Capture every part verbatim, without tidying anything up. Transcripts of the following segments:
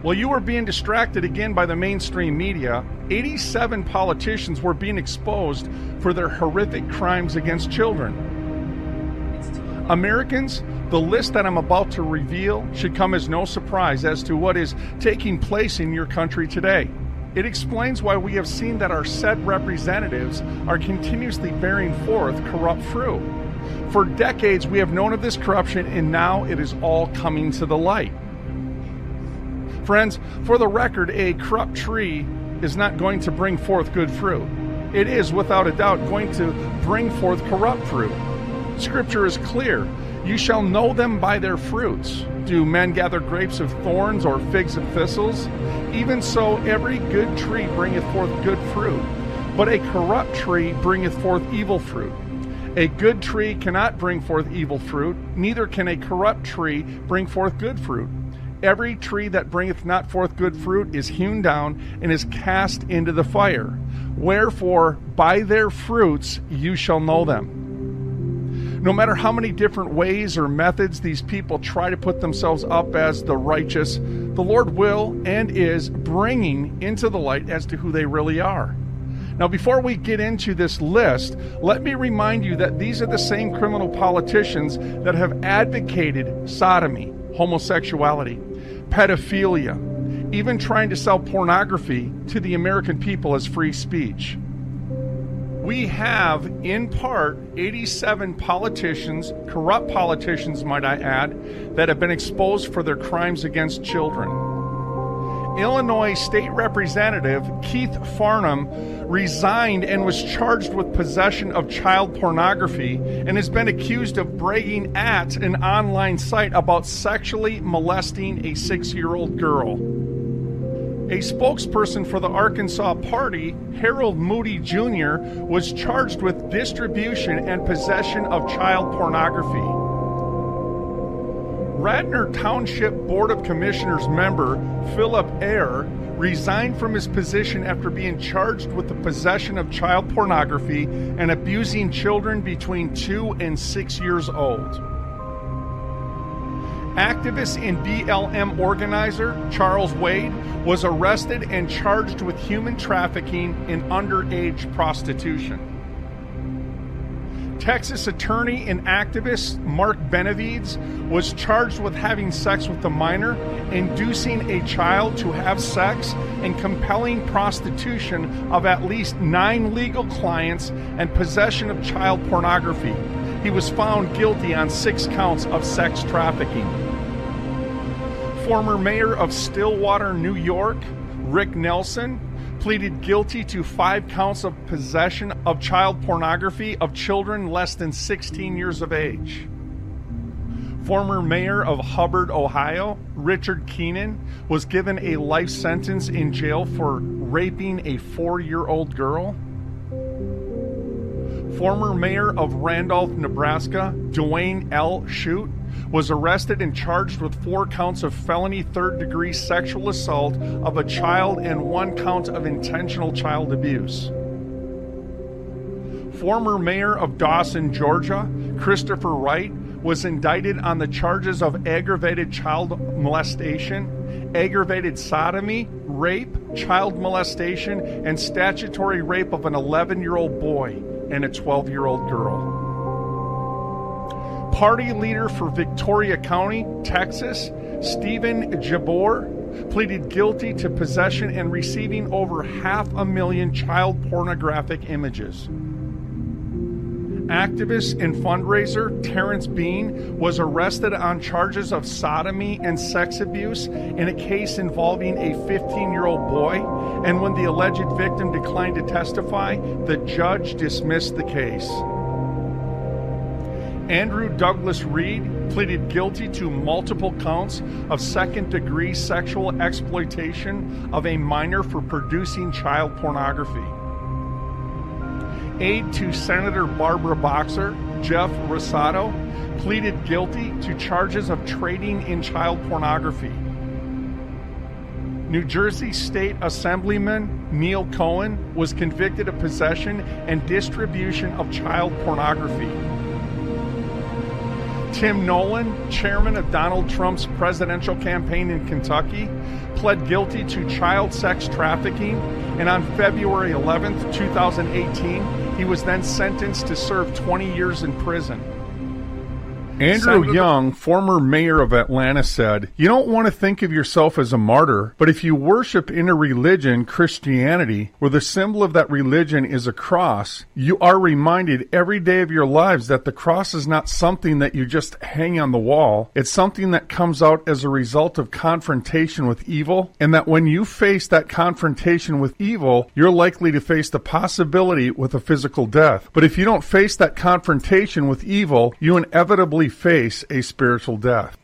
While you were being distracted again by the mainstream media, eighty-seven politicians were being exposed for their horrific crimes against children. Americans, the list that I'm about to reveal should come as no surprise as to what is taking place in your country today. It explains why we have seen that our said representatives are continuously bearing forth corrupt fruit. For decades we have known of this corruption, and now it is all coming to the light. Friends, for the record, a corrupt tree is not going to bring forth good fruit. It is, without a doubt, going to bring forth corrupt fruit. Scripture is clear. You shall know them by their fruits. Do men gather grapes of thorns or figs of thistles? Even so, every good tree bringeth forth good fruit, but a corrupt tree bringeth forth evil fruit. A good tree cannot bring forth evil fruit, neither can a corrupt tree bring forth good fruit. Every tree that bringeth not forth good fruit is hewn down and is cast into the fire. Wherefore, by their fruits you shall know them. No matter how many different ways or methods these people try to put themselves up as the righteous, the Lord will and is bringing into the light as to who they really are. Now, before we get into this list, let me remind you that these are the same criminal politicians that have advocated sodomy, homosexuality, pedophilia, even trying to sell pornography to the American people as free speech. We have, in part, eighty-seven politicians, corrupt politicians, might I add, that have been exposed for their crimes against children. Illinois State Representative Keith Farnham resigned and was charged with possession of child pornography and has been accused of bragging at an online site about sexually molesting a six-year-old girl. A spokesperson for the Arkansas Party, Harold Moody Junior, was charged with distribution and possession of child pornography. Radnor Township Board of Commissioners member Philip Ayer resigned from his position after being charged with the possession of child pornography and abusing children between two and six years old. Activist and B L M organizer Charles Wade was arrested and charged with human trafficking and underage prostitution. Texas attorney and activist Mark Benavides was charged with having sex with a minor, inducing a child to have sex, and compelling prostitution of at least nine legal clients and possession of child pornography. He was found guilty on six counts of sex trafficking. Former mayor of Stillwater, New York, Rick Nelson, pleaded guilty to five counts of possession of child pornography of children less than sixteen years of age. Former mayor of Hubbard, Ohio, Richard Keenan, was given a life sentence in jail for raping a four-year-old girl. Former mayor of Randolph, Nebraska, Dwayne L. Shute, was arrested and charged with four counts of felony third-degree sexual assault of a child and one count of intentional child abuse. Former mayor of Dawson, Georgia, Christopher Wright, was indicted on the charges of aggravated child molestation, aggravated sodomy, rape, child molestation, and statutory rape of an eleven-year-old boy and a twelve-year-old girl. Party leader for Victoria County, Texas, Stephen Jabor, pleaded guilty to possession and receiving over half a million child pornographic images. Activist and fundraiser Terrence Bean was arrested on charges of sodomy and sex abuse in a case involving a fifteen-year-old boy, and when the alleged victim declined to testify, the judge dismissed the case. Andrew Douglas Reed pleaded guilty to multiple counts of second-degree sexual exploitation of a minor for producing child pornography. Aide to Senator Barbara Boxer, Jeff Rosado, pleaded guilty to charges of trading in child pornography. New Jersey State Assemblyman Neil Cohen was convicted of possession and distribution of child pornography. Tim Nolan, chairman of Donald Trump's presidential campaign in Kentucky, pled guilty to child sex trafficking, and on February eleventh, twenty eighteen, he was then sentenced to serve twenty years in prison. Andrew Senator- Young, former mayor of Atlanta, said, "You don't want to think of yourself as a martyr, but if you worship in a religion, Christianity, where the symbol of that religion is a cross, you are reminded every day of your lives that the cross is not something that you just hang on the wall. It's something that comes out as a result of confrontation with evil, and that when you face that confrontation with evil, you're likely to face the possibility with a physical death. But if you don't face that confrontation with evil, you inevitably face a spiritual death."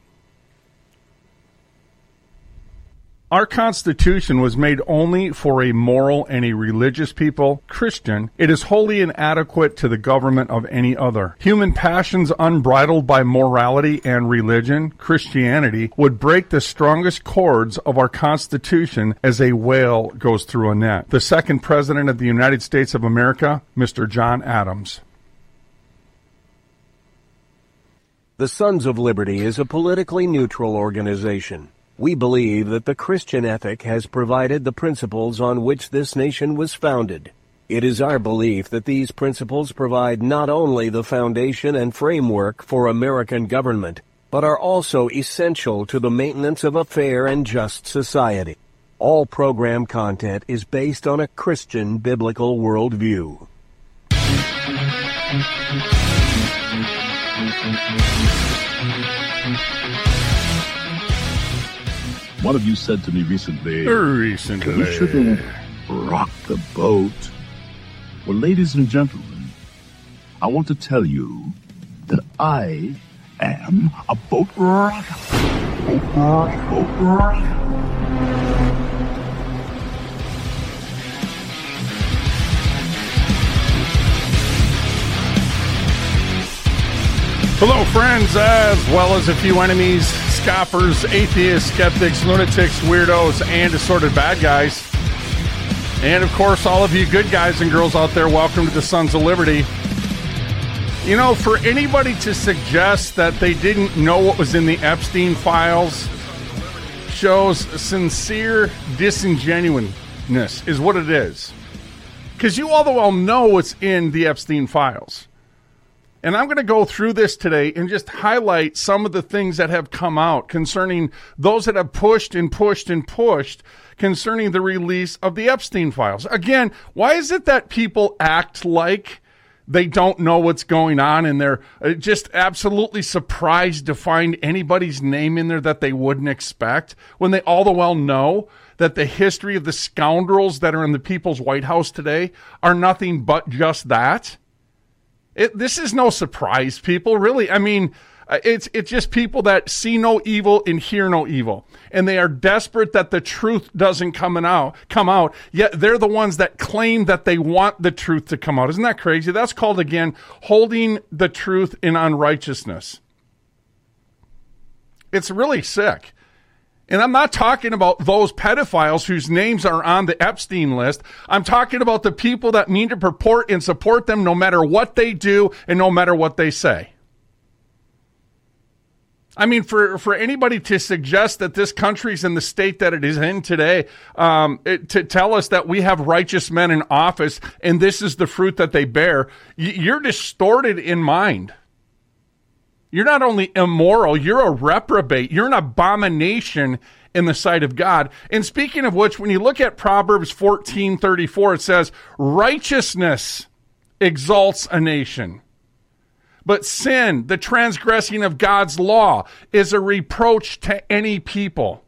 Our Constitution was made only for a moral and a religious people, Christian. It is wholly inadequate to the government of any other. Human passions unbridled by morality and religion, Christianity, would break the strongest cords of our Constitution as a whale goes through a net. The second President of the United States of America, Mister John Adams. The Sons of Liberty is a politically neutral organization. We believe that the Christian ethic has provided the principles on which this nation was founded. It is our belief that these principles provide not only the foundation and framework for American government, but are also essential to the maintenance of a fair and just society. All program content is based on a Christian biblical worldview. One of you said to me recently, Recently. "We shouldn't rock the boat." Well, ladies and gentlemen, I want to tell you that I am a boat rocker. Boat rocker. Boat rocker. Hello, friends, as well as a few enemies, scoffers, atheists, skeptics, lunatics, weirdos, and assorted bad guys. And, of course, all of you good guys and girls out there, welcome to the Sons of Liberty. You know, for anybody to suggest that they didn't know what was in the Epstein files shows sincere disingenuousness, is what it is. Because you all the well know what's in the Epstein files. And I'm going to go through this today and just highlight some of the things that have come out concerning those that have pushed and pushed and pushed concerning the release of the Epstein files. Again, why is it that people act like they don't know what's going on and they're just absolutely surprised to find anybody's name in there that they wouldn't expect when they all the well know that the history of the scoundrels that are in the People's White House today are nothing but just that? It, this is no surprise, people, really. I mean, it's it's just people that see no evil and hear no evil. And they are desperate that the truth doesn't come out, come out, yet they're the ones that claim that they want the truth to come out. Isn't that crazy? That's called, again, holding the truth in unrighteousness. It's really sick. And I'm not talking about those pedophiles whose names are on the Epstein list. I'm talking about the people that mean to purport and support them no matter what they do and no matter what they say. I mean, for, for anybody to suggest that this country's in the state that it is in today, um, it, to tell us that we have righteous men in office and this is the fruit that they bear, you're distorted in mind. You're not only immoral, you're a reprobate. You're an abomination in the sight of God. And speaking of which, when you look at Proverbs fourteen thirty-four, it says, righteousness exalts a nation. But sin, the transgressing of God's law, is a reproach to any people.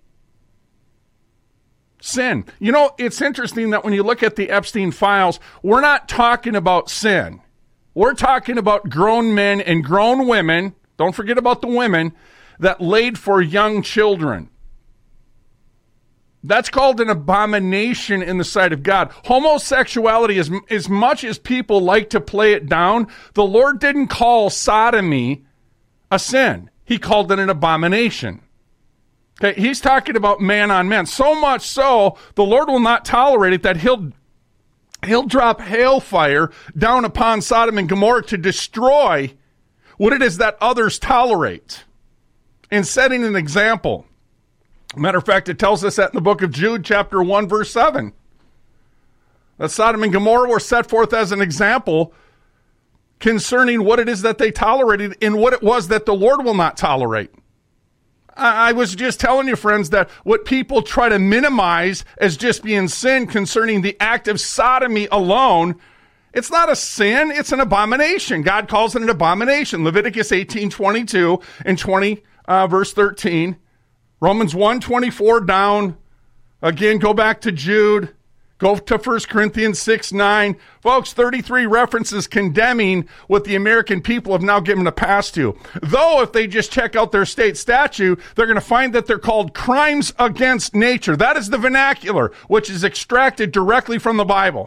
Sin. You know, it's interesting that when you look at the Epstein files, we're not talking about sin. We're talking about grown men and grown women. Don't forget about the women that laid for young children. That's called an abomination in the sight of God. Homosexuality, as, as much as people like to play it down, the Lord didn't call sodomy a sin. He called it an abomination. Okay, he's talking about man on man. So much so, the Lord will not tolerate it that he'll, he'll drop hailfire down upon Sodom and Gomorrah to destroy what it is that others tolerate, and setting an example. Matter of fact, it tells us that in the book of Jude, chapter one, verse seven. That Sodom and Gomorrah were set forth as an example concerning what it is that they tolerated and what it was that the Lord will not tolerate. I, I was just telling you, friends, that what people try to minimize as just being sin concerning the act of sodomy alone, it's not a sin, it's an abomination. God calls it an abomination. Leviticus eighteen twenty-two and twenty, uh, verse thirteen. Romans one twenty-four down. Again, go back to Jude. Go to First Corinthians six nine. Folks, thirty-three references condemning what the American people have now given a pass to. Though, if they just check out their state statute, they're going to find that they're called crimes against nature. That is the vernacular, which is extracted directly from the Bible.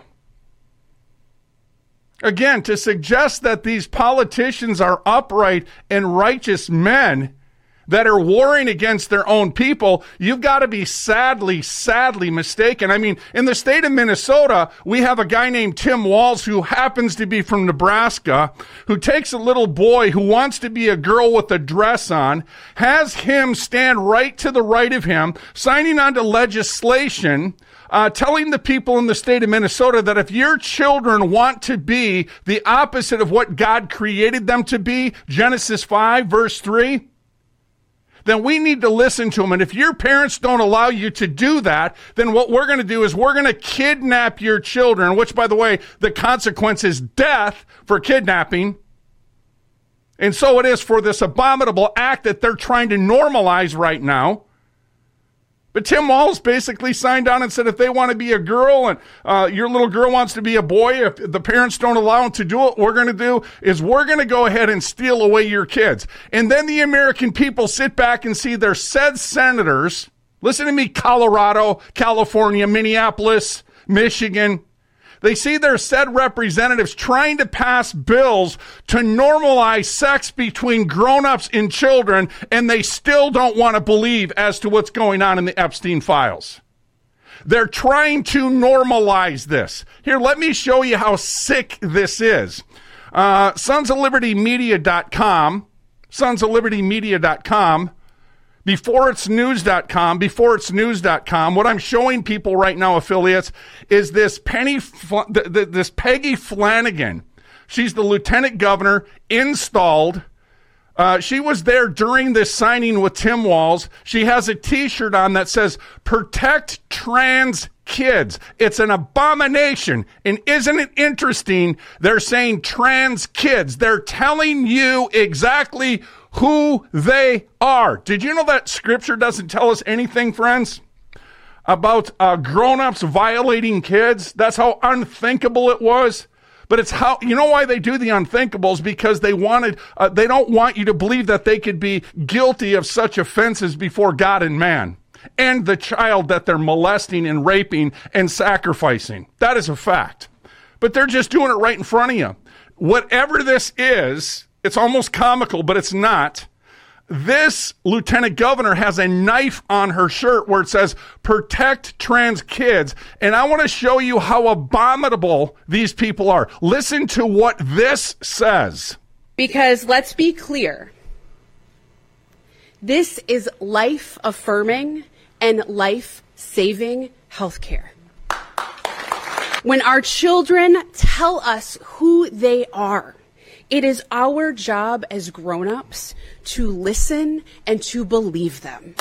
Again, to suggest that these politicians are upright and righteous men that are warring against their own people, you've got to be sadly, sadly mistaken. I mean, in the state of Minnesota, we have a guy named Tim Walz who happens to be from Nebraska, who takes a little boy who wants to be a girl with a dress on, has him stand right to the right of him, signing onto legislation, uh, telling the people in the state of Minnesota that if your children want to be the opposite of what God created them to be, Genesis five, verse three, then we need to listen to them. And if your parents don't allow you to do that, then what we're going to do is we're going to kidnap your children, which, by the way, the consequence is death for kidnapping. And so it is for this abominable act that they're trying to normalize right now. But Tim Walz basically signed on and said if they want to be a girl and uh, your little girl wants to be a boy, if the parents don't allow them to do it, what we're going to do is we're going to go ahead and steal away your kids. And then the American people sit back and see their said senators, listen to me, Colorado, California, Minneapolis, Michigan, they see their said representatives trying to pass bills to normalize sex between grown-ups and children, and they still don't want to believe as to what's going on in the Epstein files. They're trying to normalize this. Here, let me show you how sick this is. Uh, sons of liberty media dot com, sons of liberty media dot com, before it's news dot com, before it's news dot com, what I'm showing people right now, affiliates, is this Penny, this Peggy Flanagan. She's the lieutenant governor installed. Uh, she was there during this signing with Tim Walz. She has a T-shirt on that says, "Protect trans kids." It's an abomination. And isn't it interesting? They're saying trans kids. They're telling you exactly who they are. Did you know that scripture doesn't tell us anything, friends, about uh, grown-ups violating kids? That's how unthinkable it was. But it's how, you know why they do the unthinkables? Because they wanted, uh, they don't want you to believe that they could be guilty of such offenses before God and man, and the child that they're molesting and raping and sacrificing. That is a fact. But they're just doing it right in front of you. Whatever this is, it's almost comical, but it's not. This lieutenant governor has a knife on her shirt where it says, "Protect trans kids." And I want to show you how abominable these people are. Listen to what this says. Because let's be clear. This is life-affirming and life-saving healthcare. When our children tell us who they are, it is our job as grown-ups to listen and to believe them.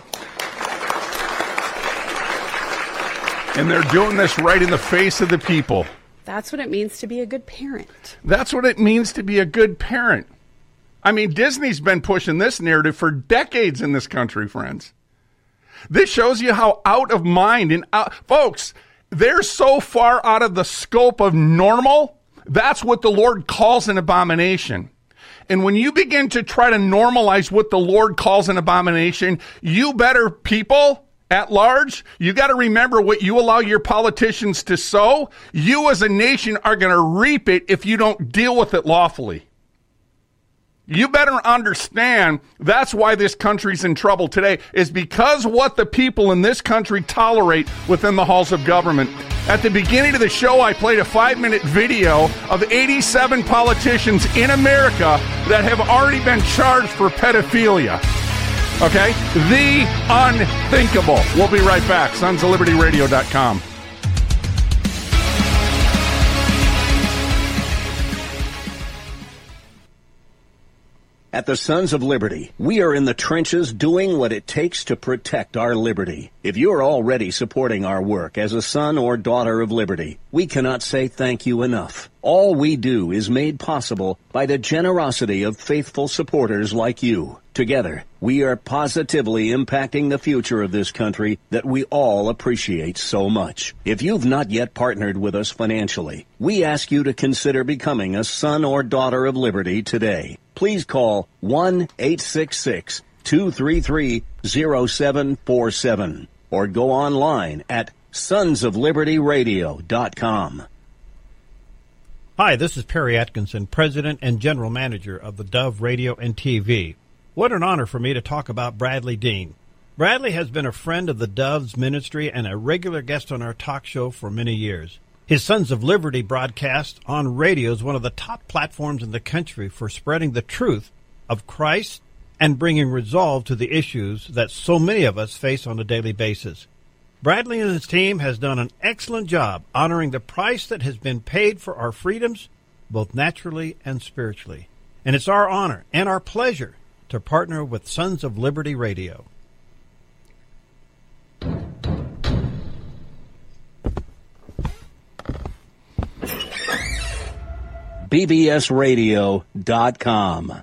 And they're doing this right in the face of the people. That's what it means to be a good parent. That's what it means to be a good parent. I mean, Disney's been pushing this narrative for decades in this country, friends. This shows you how out of mind and out, folks, they're so far out of the scope of normal. That's what the Lord calls an abomination. And when you begin to try to normalize what the Lord calls an abomination, you better, people at large, you got to remember what you allow your politicians to sow. You as a nation are going to reap it if you don't deal with it lawfully. You better understand that's why this country's in trouble today, is because what the people in this country tolerate within the halls of government. At the beginning of the show, I played a five-minute video of eighty-seven politicians in America that have already been charged for pedophilia. Okay? The unthinkable. We'll be right back. sons of liberty radio dot com. At the Sons of Liberty, we are in the trenches doing what it takes to protect our liberty. If you're already supporting our work as a son or daughter of liberty, we cannot say thank you enough. All we do is made possible by the generosity of faithful supporters like you. Together, we are positively impacting the future of this country that we all appreciate so much. If you've not yet partnered with us financially, we ask you to consider becoming a son or daughter of liberty today. Please call one eight six six, two three three, zero seven four seven or go online at sons of liberty radio dot com. Hi, this is Perry Atkinson, President and General Manager of the Dove Radio and T V. What an honor for me to talk about Bradley Dean. Bradley has been a friend of the Dove's ministry and a regular guest on our talk show for many years. His Sons of Liberty broadcast on radio is one of the top platforms in the country for spreading the truth of Christ and bringing resolve to the issues that so many of us face on a daily basis. Bradley and his team has done an excellent job honoring the price that has been paid for our freedoms, both naturally and spiritually. And it's our honor and our pleasure to partner with Sons of Liberty Radio. B B S radio dot com.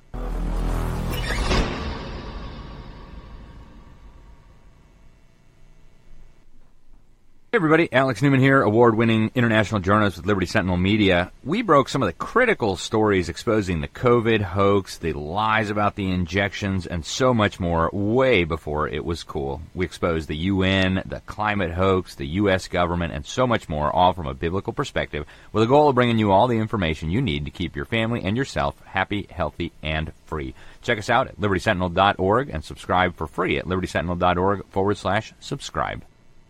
Hey everybody, Alex Newman here, award-winning international journalist with Liberty Sentinel Media. We broke some of the critical stories exposing the COVID hoax, the lies about the injections, and so much more way before it was cool. We exposed the U N, the climate hoax, the U S government, and so much more, all from a biblical perspective, with a goal of bringing you all the information you need to keep your family and yourself happy, healthy, and free. Check us out at liberty sentinel dot org and subscribe for free at liberty sentinel dot org forward slash subscribe.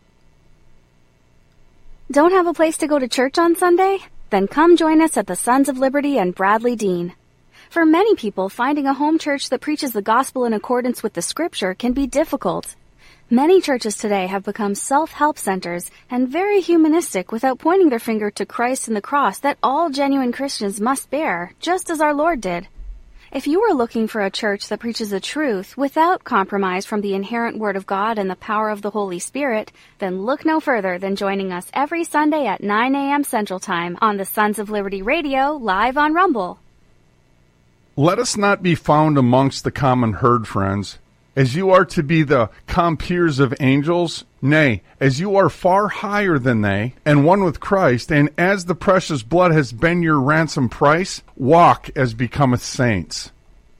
Don't have a place to go to church on Sunday? Then come join us at the Sons of Liberty and Bradley Dean. For many people, finding a home church that preaches the gospel in accordance with the scripture can be difficult. Many churches today have become self-help centers and very humanistic without pointing their finger to Christ and the cross that all genuine Christians must bear, just as our Lord did. If you are looking for a church that preaches the truth without compromise from the inherent Word of God and the power of the Holy Spirit, then look no further than joining us every Sunday at nine a.m. Central Time on the Sons of Liberty Radio, live on Rumble. Let us not be found amongst the common herd, friends, as you are to be the compeers of angels, nay, as you are far higher than they, and one with Christ, and as the precious blood has been your ransom price, walk as becometh saints.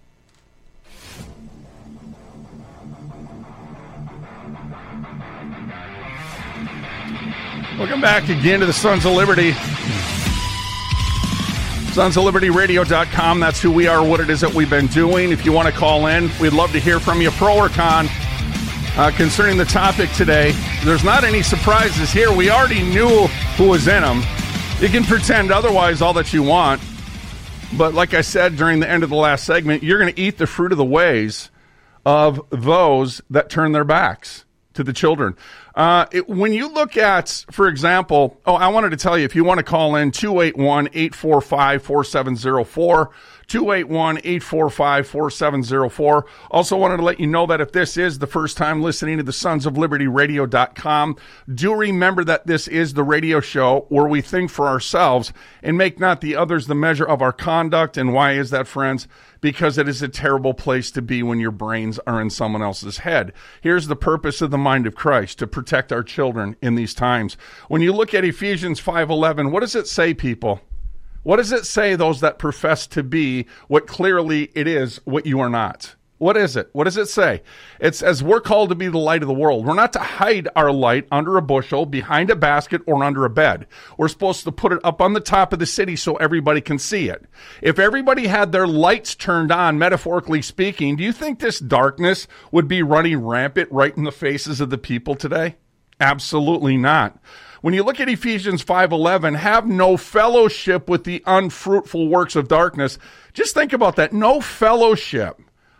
Welcome back again to the Sons of Liberty. sons of liberty radio dot com. That's who we are, what it is that we've been doing. If you want to call in, we'd love to hear from you, pro or con, uh, concerning the topic today. There's not any surprises here. We already knew who was in them. You can pretend otherwise all that you want. But like I said during the end of the last segment, you're going to eat the fruit of the ways of those that turn their backs to the children. Uh, it, when you look at, for example, oh, I wanted to tell you, if you want to call in, two eight one, eight four five, four seven zero four, two eight one, eight four five, four seven zero four. Also wanted to let you know that if this is the first time listening to the sons of liberty radio dot com, do remember that this is the radio show where we think for ourselves and make not the others the measure of our conduct. And why is that, friends? Because it is a terrible place to be when your brains are in someone else's head. Here's the purpose of the mind of Christ, to protect our children in these times. When you look at Ephesians five eleven, what does it say, people? What does it say, those that profess to be what clearly it is, what you are not? What is it? What does it say? It says we're called to be the light of the world. We're not to hide our light under a bushel, behind a basket, or under a bed. We're supposed to put it up on the top of the city so everybody can see it. If everybody had their lights turned on, metaphorically speaking, do you think this darkness would be running rampant right in the faces of the people today? Absolutely not. When you look at Ephesians five eleven, have no fellowship with the unfruitful works of darkness. Just think about that. No fellowship.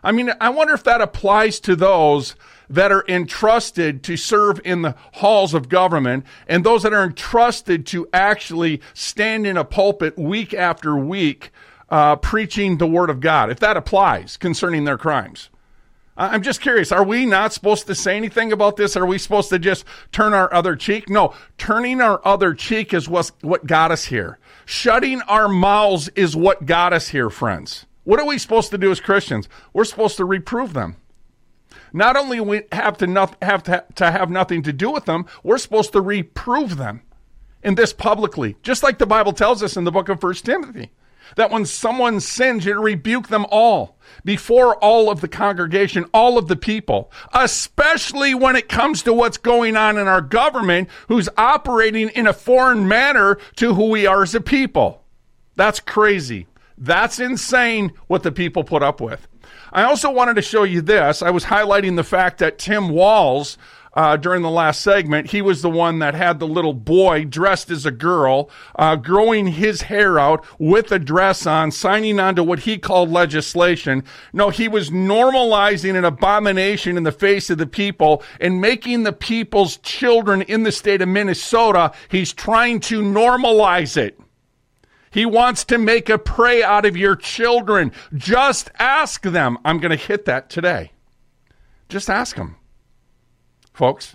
I mean, I wonder if that applies to those that are entrusted to serve in the halls of government and those that are entrusted to actually stand in a pulpit week after week uh, preaching the word of God, if that applies concerning their crimes. I'm just curious, are we not supposed to say anything about this? Are we supposed to just turn our other cheek? No, turning our other cheek is what's, what got us here. Shutting our mouths is what got us here, friends. What are we supposed to do as Christians? We're supposed to reprove them. Not only we have to not, have to, to have nothing to do with them, we're supposed to reprove them in this publicly, just like the Bible tells us in the book of First Timothy. That when someone sins, you rebuke them all before all of the congregation, all of the people, especially when it comes to what's going on in our government, who's operating in a foreign manner to who we are as a people. That's crazy. That's insane what the people put up with. I also wanted to show you this. I was highlighting the fact that Tim Walz, Uh, during the last segment, he was the one that had the little boy dressed as a girl, uh, growing his hair out with a dress on, signing on to what he called legislation. No, he was normalizing an abomination in the face of the people and making the people's children in the state of Minnesota, he's trying to normalize it. He wants to make a prey out of your children. Just ask them. I'm going to hit that today. Just ask them. Folks,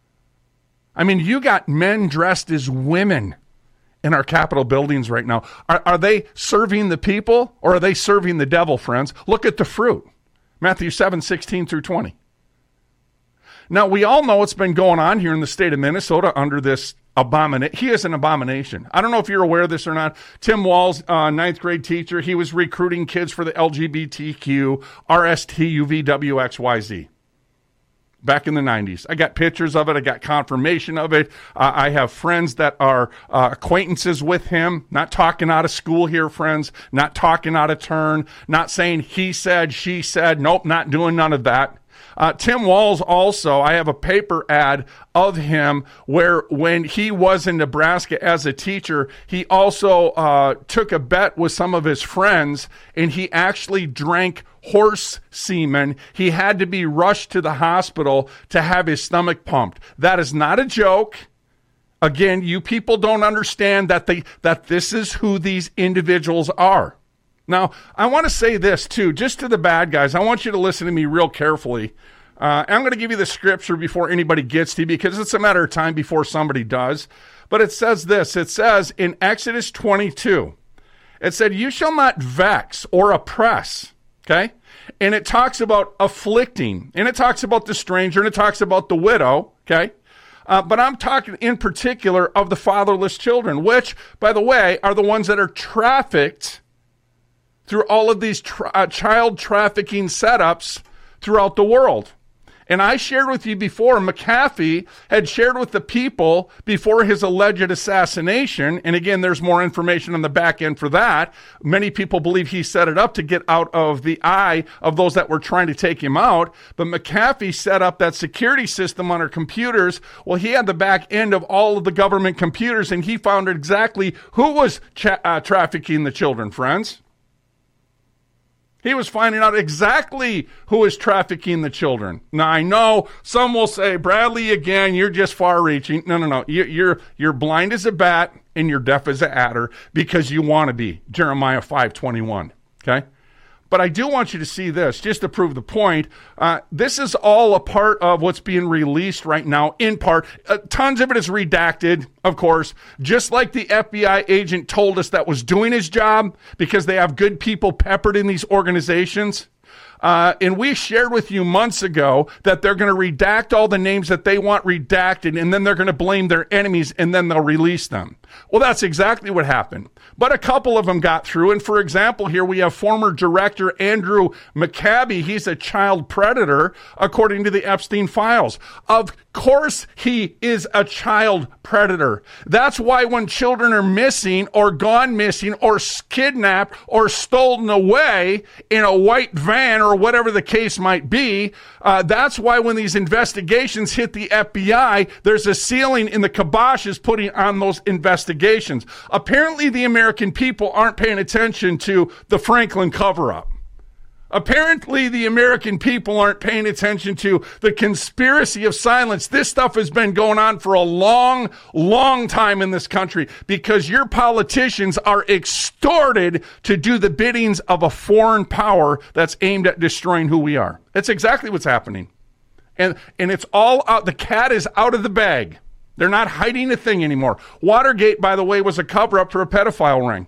I mean, you got men dressed as women in our Capitol buildings right now. Are, are they serving the people or are they serving the devil, friends? Look at the fruit. Matthew seven, sixteen through twenty. Now, we all know what's been going on here in the state of Minnesota under this abomination. He is an abomination. I don't know if you're aware of this or not. Tim Walz, uh, ninth grade teacher, he was recruiting kids for the L G B T Q, R S T U V W X Y Z. Back in the nineties. I got pictures of it. I got confirmation of it. Uh, I have friends that are uh, acquaintances with him. Not talking out of school here, friends. Not talking out of turn. Not saying he said, she said. Nope, not doing none of that. Uh, Tim Walz also, I have a paper ad of him where when he was in Nebraska as a teacher, he also uh, took a bet with some of his friends and he actually drank horse semen. He had to be rushed to the hospital to have his stomach pumped. That is not a joke. Again, you people don't understand that they, that this is who these individuals are. Now, I want to say this too, just to the bad guys. I want you to listen to me real carefully. Uh, I'm going to give you the scripture before anybody gets to you because it's a matter of time before somebody does. But it says this. It says in Exodus twenty-two, it said, you shall not vex or oppress. Okay? And it talks about afflicting. And it talks about the stranger and it talks about the widow. Okay? Uh, but I'm talking in particular of the fatherless children, which, by the way, are the ones that are trafficked through all of these tra- uh, child trafficking setups throughout the world. And I shared with you before, McAfee had shared with the people before his alleged assassination, and again, there's more information on the back end for that. Many people believe he set it up to get out of the eye of those that were trying to take him out, but McAfee set up that security system on our computers. Well, he had the back end of all of the government computers, and he found exactly who was cha- uh, trafficking the children, friends. He was finding out exactly who is trafficking the children. Now, I know some will say, Bradley, again, you're just far-reaching. No, no, no. You're, you're blind as a bat and you're deaf as an adder because you want to be. Jeremiah five twenty-one, okay? But I do want you to see this, just to prove the point. Uh, this is all a part of what's being released right now, in part. Uh, tons of it is redacted, of course, just like the F B I agent told us that was doing his job because they have good people peppered in these organizations. Uh, and we shared with you months ago that they're going to redact all the names that they want redacted, and then they're going to blame their enemies, and then they'll release them. Well, that's exactly what happened. But a couple of them got through. And for example, here we have former director Andrew McCabe. He's a child predator, according to the Epstein files. Of course, he is a child predator. That's why when children are missing or gone missing or kidnapped or stolen away in a white van or whatever the case might be, uh, that's why when these investigations hit the F B I, there's a ceiling in the kiboshes putting on those investigations. Apparently, the American people aren't paying attention to the Franklin cover-up. Apparently, the American people aren't paying attention to the conspiracy of silence. This stuff has been going on for a long, long time in this country because your politicians are extorted to do the biddings of a foreign power that's aimed at destroying who we are. That's exactly what's happening. And, and it's all out. The cat is out of the bag. They're not hiding a thing anymore. Watergate, by the way, was a cover-up for a pedophile ring.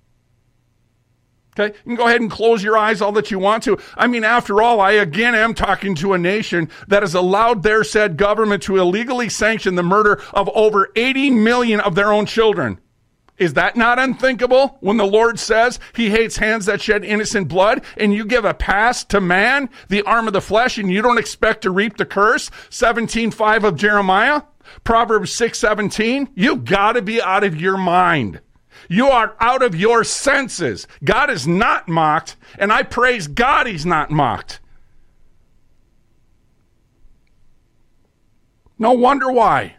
Okay, you can go ahead and close your eyes all that you want to. I mean, after all, I again am talking to a nation that has allowed their said government to illegally sanction the murder of over eighty million of their own children. Is that not unthinkable when the Lord says he hates hands that shed innocent blood and you give a pass to man, the arm of the flesh, and you don't expect to reap the curse? seventeen five of Jeremiah, Proverbs six seventeen. You got to be out of your mind. You are out of your senses. God is not mocked, and I praise God he's not mocked. No wonder why.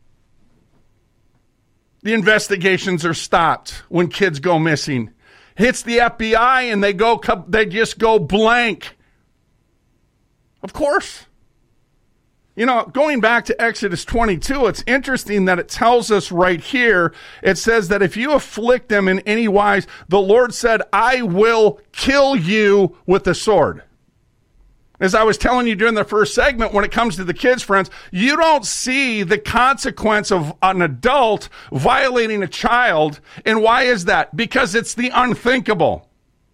The investigations are stopped when kids go missing. Hits the F B I and they go, they just go blank. Of course. You know, going back to Exodus twenty-two, it's interesting that it tells us right here, it says that if you afflict them in any wise, the Lord said, I will kill you with the sword. As I was telling you during the first segment, when it comes to the kids, friends, you don't see the consequence of an adult violating a child. And why is that? Because it's the unthinkable.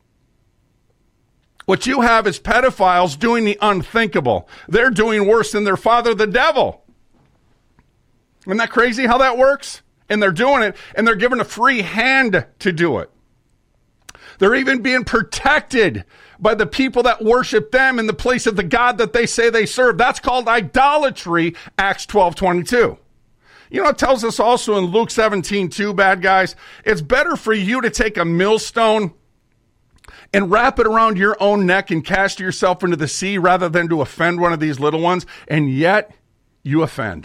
What you have is pedophiles doing the unthinkable. They're doing worse than their father, the devil. Isn't that crazy how that works? And they're doing it, and they're given a free hand to do it. They're even being protected by the people that worship them in the place of the God that they say they serve. That's called idolatry, Acts twelve twenty-two. You know, it tells us also in Luke seventeen two, bad guys, it's better for you to take a millstone and wrap it around your own neck and cast yourself into the sea rather than to offend one of these little ones, and yet you offend.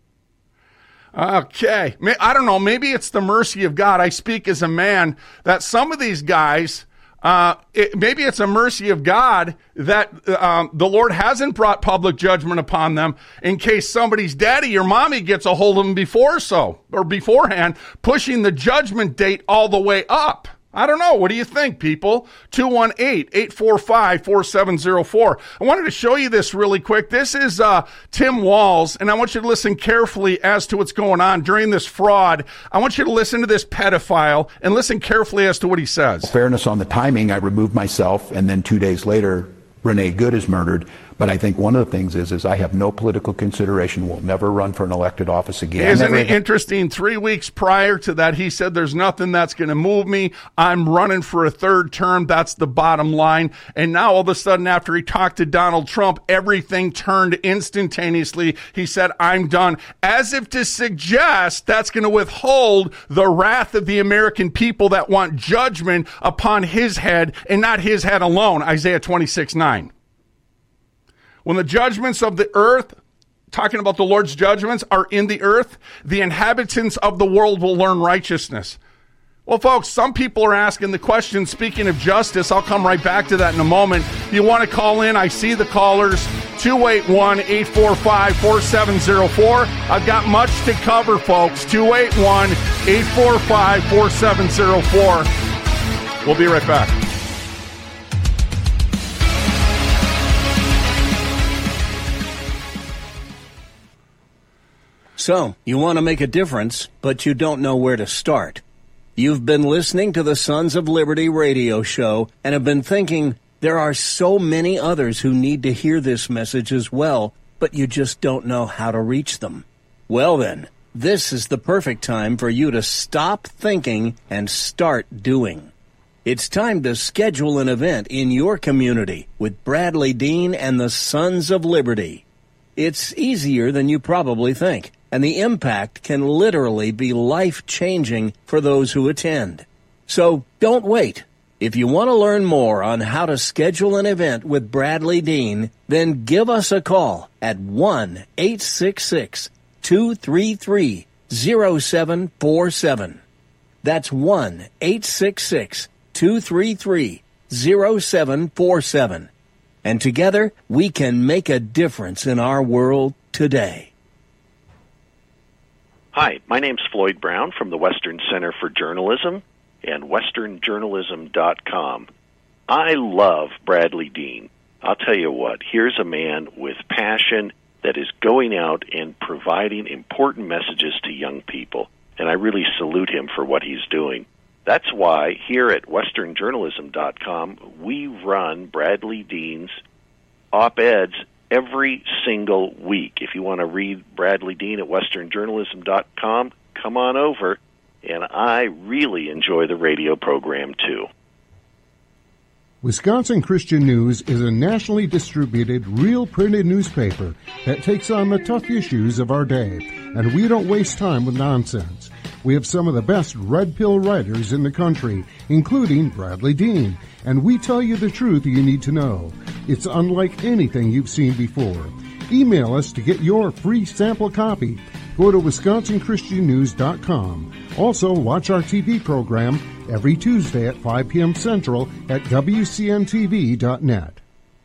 Okay, I don't know, maybe it's the mercy of God. I speak as a man that some of these guys, uh, it, maybe it's a mercy of God that um, the Lord hasn't brought public judgment upon them in case somebody's daddy or mommy gets a hold of them before so, or beforehand, pushing the judgment date all the way up. I don't know. What do you think, people? two one eight, eight four five, four seven zero four. I wanted to show you this really quick. This is uh, Tim Walz, and I want you to listen carefully as to what's going on during this fraud. I want you to listen to this pedophile and listen carefully as to what he says. Fairness on the timing, I removed myself, and then two days later, Renee Good is murdered. But I think one of the things is, is I have no political consideration, will never run for an elected office again. Isn't it interesting? Three weeks prior to that, he said, there's nothing that's going to move me. I'm running for a third term. That's the bottom line. And now all of a sudden, after he talked to Donald Trump, everything turned instantaneously. He said, I'm done. As if to suggest that's going to withhold the wrath of the American people that want judgment upon his head and not his head alone. Isaiah twenty-six nine. When the judgments of the earth, talking about the Lord's judgments, are in the earth, the inhabitants of the world will learn righteousness. Well, folks, some people are asking the question, speaking of justice, I'll come right back to that in a moment. If you want to call in, I see the callers, two eight one, eight four five, four seven zero four. I've got much to cover, folks, two eight one, eight four five, four seven zero four. We'll be right back. So, you want to make a difference, but you don't know where to start. You've been listening to the Sons of Liberty radio show and have been thinking, there are so many others who need to hear this message as well, but you just don't know how to reach them. Well then, this is the perfect time for you to stop thinking and start doing. It's time to schedule an event in your community with Bradley Dean and the Sons of Liberty. It's easier than you probably think, and the impact can literally be life-changing for those who attend. So don't wait. If you want to learn more on how to schedule an event with Bradley Dean, then give us a call at one eight six six, two three three, zero seven four seven. That's one eight six six, two three three, zero seven four seven. And together, we can make a difference in our world today. Hi, my name's Floyd Brown from the Western Center for Journalism and western journalism dot com. I love Bradley Dean. I'll tell you what, here's a man with passion that is going out and providing important messages to young people, and I really salute him for what he's doing. That's why here at western journalism dot com, we run Bradley Dean's op-eds every single week. If you want to read Bradley Dean at western journalism dot com, come on over, and I really enjoy the radio program too. Wisconsin Christian News is a nationally distributed, real printed newspaper that takes on the tough issues of our day, and we don't waste time with nonsense. We have some of the best red pill writers in the country, including Bradley Dean, and we tell you the truth you need to know. It's unlike anything you've seen before. Email us to get your free sample copy. Go to wisconsin christian news dot com. Also, watch our T V program every Tuesday at five p.m. Central at w c n t v dot net.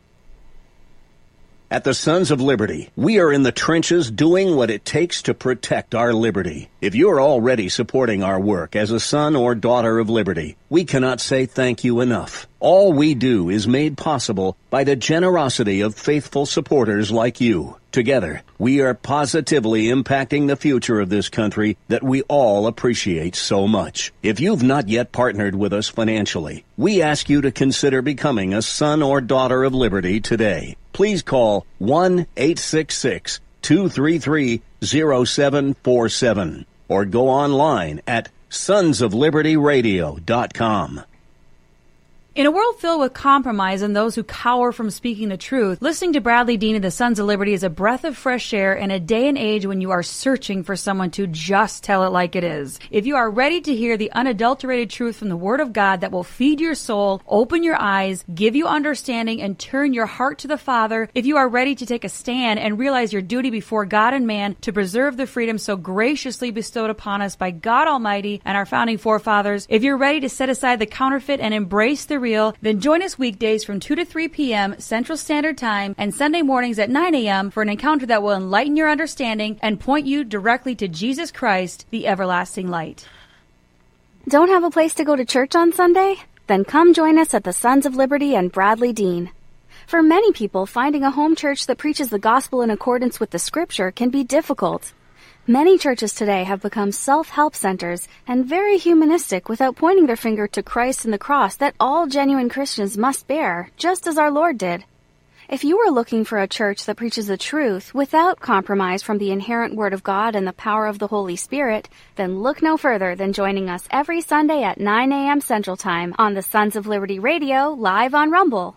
At the Sons of Liberty, we are in the trenches doing what it takes to protect our liberty. If you're already supporting our work as a son or daughter of liberty, we cannot say thank you enough. All we do is made possible by the generosity of faithful supporters like you. Together, we are positively impacting the future of this country that we all appreciate so much. If you've not yet partnered with us financially, we ask you to consider becoming a son or daughter of liberty today. Please call one eight six six, two three three, zero seven four seven or go online at sons of liberty radio dot com. In a world filled with compromise and those who cower from speaking the truth, listening to Bradley Dean and the Sons of Liberty is a breath of fresh air in a day and age when you are searching for someone to just tell it like it is. If you are ready to hear the unadulterated truth from the Word of God that will feed your soul, open your eyes, give you understanding, and turn your heart to the Father, if you are ready to take a stand and realize your duty before God and man to preserve the freedom so graciously bestowed upon us by God Almighty and our founding forefathers, if you're ready to set aside the counterfeit and embrace the real, then join us weekdays from two to three p.m. Central Standard Time and Sunday mornings at nine a.m. for an encounter that will enlighten your understanding and point you directly to Jesus Christ, the everlasting light. Don't have a place to go to church on Sunday? Then come join us at the Sons of Liberty and Bradley Dean. For many people, finding a home church that preaches the gospel in accordance with the Scripture can be difficult. Many churches today have become self-help centers and very humanistic without pointing their finger to Christ and the cross that all genuine Christians must bear, just as our Lord did. If you are looking for a church that preaches the truth without compromise from the inherent Word of God and the power of the Holy Spirit, then look no further than joining us every Sunday at nine a.m. Central Time on the Sons of Liberty Radio, live on Rumble.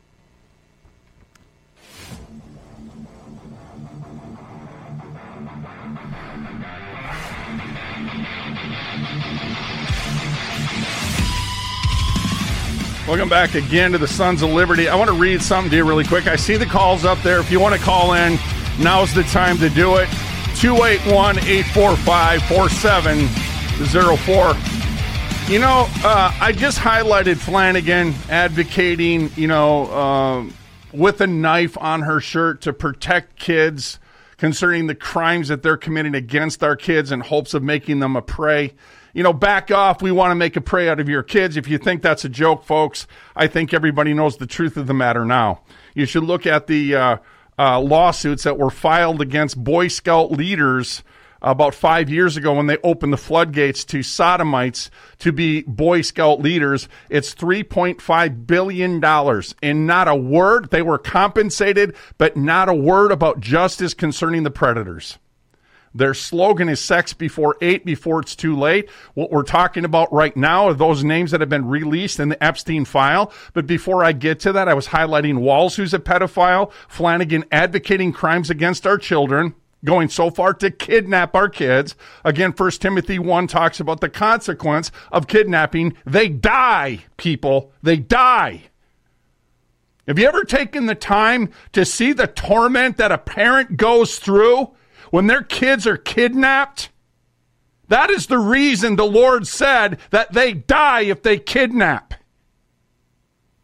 Welcome back again to the Sons of Liberty. I want to read something to you really quick. I see the calls up there. If you want to call in, now's the time to do it. two eight one, eight four five, four seven zero four. You know, uh, I just highlighted Flanagan advocating, you know, uh, with a knife on her shirt to protect kids concerning the crimes that they're committing against our kids in hopes of making them a prey. You know, back off. We want to make a prey out of your kids. If you think that's a joke, folks, I think everybody knows the truth of the matter now. You should look at the uh, uh, lawsuits that were filed against Boy Scout leaders about five years ago when they opened the floodgates to sodomites to be Boy Scout leaders. It's three point five billion dollars. And not a word. They were compensated, but not a word about justice concerning the predators. Their slogan is sex before eight, before it's too late. What we're talking about right now are those names that have been released in the Epstein file. But before I get to that, I was highlighting Walls, who's a pedophile, Flanagan advocating crimes against our children, going so far to kidnap our kids. Again, First Timothy one talks about the consequence of kidnapping. They die, people. They die. Have you ever taken the time to see the torment that a parent goes through when their kids are kidnapped? That is the reason the Lord said that they die if they kidnap.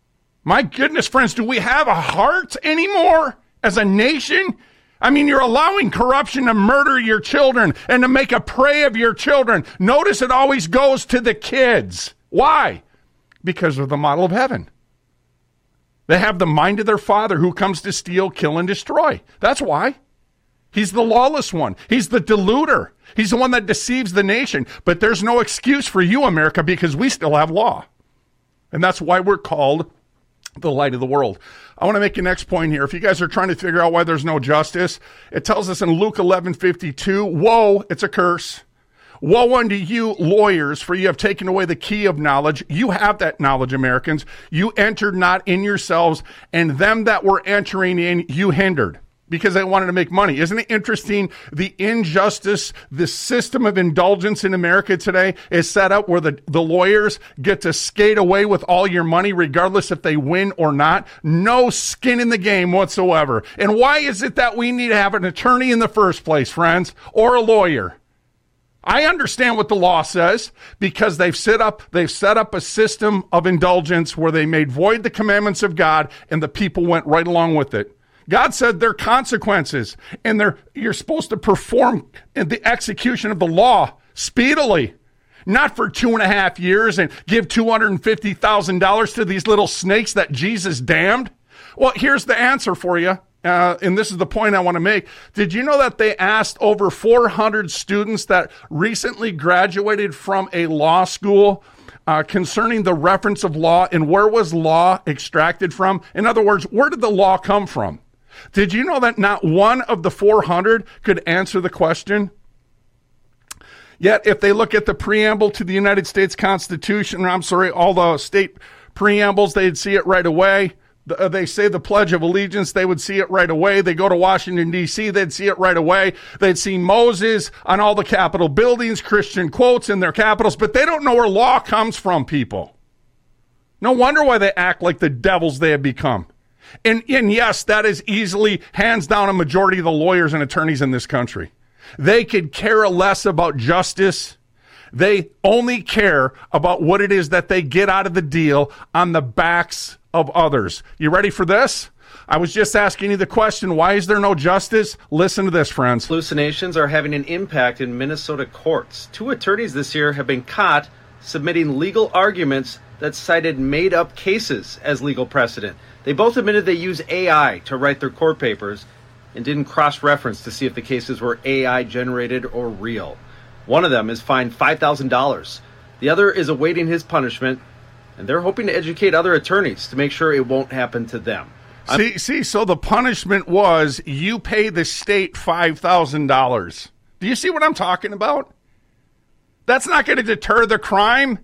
My goodness, friends, do we have a heart anymore as a nation? I mean, you're allowing corruption to murder your children and to make a prey of your children. Notice it always goes to the kids. Why? Because of the model of heaven. They have the mind of their father who comes to steal, kill, and destroy. That's why. He's the lawless one. He's the deluder. He's the one that deceives the nation. But there's no excuse for you, America, because we still have law. And that's why we're called the light of the world. I want to make a next point here. If you guys are trying to figure out why there's no justice, it tells us in Luke eleven fifty-two, woe, it's a curse. Woe unto you, lawyers, for you have taken away the key of knowledge. You have that knowledge, Americans. You entered not in yourselves, and them that were entering in you hindered, because they wanted to make money. Isn't it interesting? The injustice, the system of indulgence in America today is set up where the, the lawyers get to skate away with all your money, regardless if they win or not. No skin in the game whatsoever. And why is it that we need to have an attorney in the first place, friends, or a lawyer? I understand what the law says, because they've set up, they've set up a system of indulgence where they made void the commandments of God, and the people went right along with it. God said there are consequences, and they're, you're supposed to perform in the execution of the law speedily, not for two and a half years and give two hundred fifty thousand dollars to these little snakes that Jesus damned. Well, here's the answer for you. Uh, and this is the point I want to make. Did you know that they asked over four hundred students that recently graduated from a law school uh, concerning the reference of law and where was law extracted from? In other words, where did the law come from? Did you know that not one of the four hundred could answer the question? Yet, if they look at the preamble to the United States Constitution, I'm sorry, all the state preambles, they'd see it right away. They say the Pledge of Allegiance, they would see it right away. They go to Washington, D C, they'd see it right away. They'd see Moses on all the Capitol buildings, Christian quotes in their capitals, but they don't know where law comes from, people. No wonder why they act like the devils they have become. And, and yes, that is easily, hands down, a majority of the lawyers and attorneys in this country. They could care less about justice. They only care about what it is that they get out of the deal on the backs of others. You ready for this? I was just asking you the question, why is there no justice? Listen to this, friends. Hallucinations are having an impact in Minnesota courts. Two attorneys this year have been caught submitting legal arguments that cited made-up cases as legal precedent. They both admitted they used A I to write their court papers and didn't cross-reference to see if the cases were A I-generated or real. One of them is fined five thousand dollars. The other is awaiting his punishment, and they're hoping to educate other attorneys to make sure it won't happen to them. See, see, so the punishment was you pay the state five thousand dollars. Do you see what I'm talking about? That's not going to deter the crime.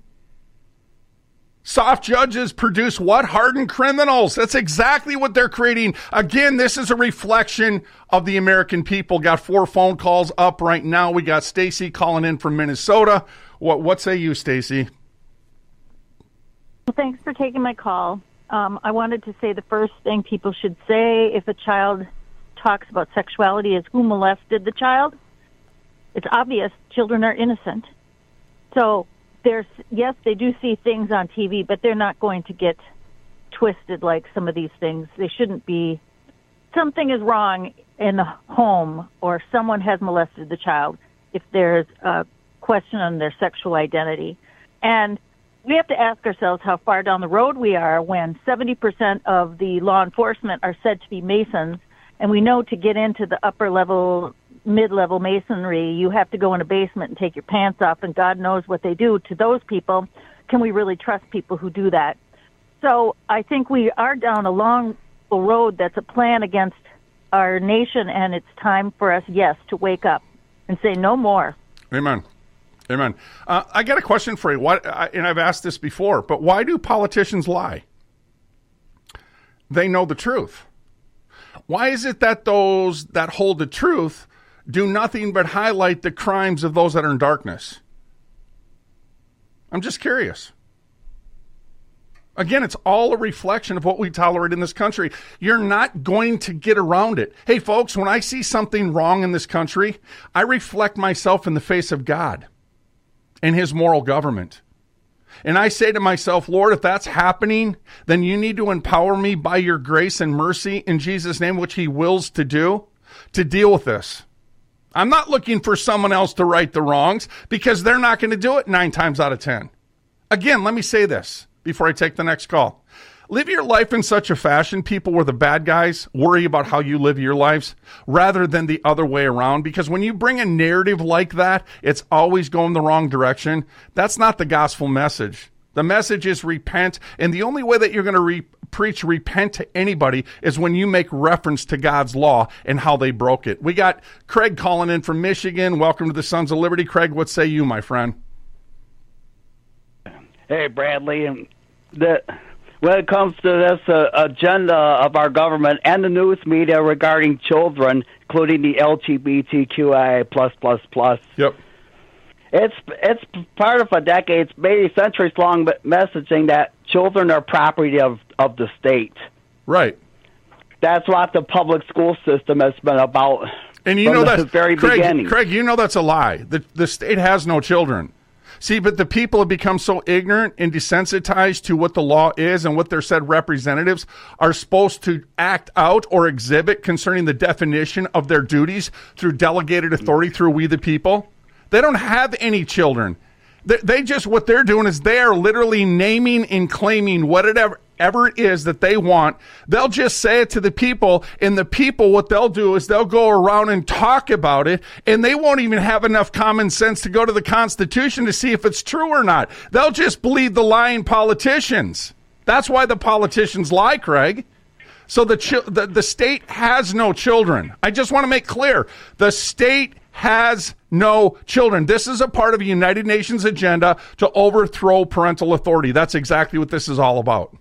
Soft judges produce what? Hardened criminals. That's exactly what they're creating. Again, this is a reflection of the American people. Got four phone calls up right now. We got Stacy calling in from Minnesota. What, what say you, Stacy? Well, thanks for taking my call. Um, I wanted to say the first thing people should say if a child talks about sexuality is who molested the child. It's obvious children are innocent. So there's, yes, they do see things on T V, but they're not going to get twisted like some of these things. They shouldn't be. Something is wrong in the home or someone has molested the child if there's a question on their sexual identity. And we have to ask ourselves how far down the road we are when seventy percent of the law enforcement are said to be Masons, and we know to get into the upper level, mid-level Masonry, you have to go in a basement and take your pants off, and God knows what they do to those people. Can we really trust people who do that? So I think we are down a long road that's a plan against our nation, and it's time for us, yes, to wake up and say no more. Amen. Amen. Uh, I got a question for you. What, I, and I've asked this before, but why do politicians lie? They know the truth. Why is it that those that hold the truth do nothing but highlight the crimes of those that are in darkness? I'm just curious. Again, it's all a reflection of what we tolerate in this country. You're not going to get around it. Hey, folks, when I see something wrong in this country, I reflect myself in the face of God and his moral government. And I say to myself, Lord, if that's happening, then you need to empower me by your grace and mercy in Jesus' name, which he wills to do, to deal with this. I'm not looking for someone else to right the wrongs because they're not going to do it nine times out of ten. Again, let me say this before I take the next call. Live your life in such a fashion, people where the bad guys worry about how you live your lives rather than the other way around. Because when you bring a narrative like that, it's always going the wrong direction. That's not the gospel message. The message is repent. And the only way that you're going to re- preach repent to anybody is when you make reference to God's law and how they broke it. We got Craig calling in from Michigan. Welcome to the Sons of Liberty. Craig, what say you, my friend? Hey, Bradley. And the... When it comes to this uh, agenda of our government and the news media regarding children, including the L G B T Q I A plus plus plus, yep, it's it's part of a decades, maybe centuries long messaging that children are property of, of the state. Right. That's what the public school system has been about. And you from know the that, very Craig, beginning. Craig, you know that's a lie. The the state has no children. See, but the people have become so ignorant and desensitized to what the law is and what their said representatives are supposed to act out or exhibit concerning the definition of their duties through delegated authority through we the people. They don't have any children. They, they just, what they're doing is they are literally naming and claiming whatever ever it is that they want. They'll just say it to the people, and the people, what they'll do is they'll go around and talk about it, and they won't even have enough common sense to go to the Constitution to see if it's true or not. They'll just believe the lying politicians. That's why the politicians lie, Craig. So the, chi- the, the state has no children. I just want to make clear, the state has no children. This is a part of a United Nations agenda to overthrow parental authority. That's exactly what this is all about.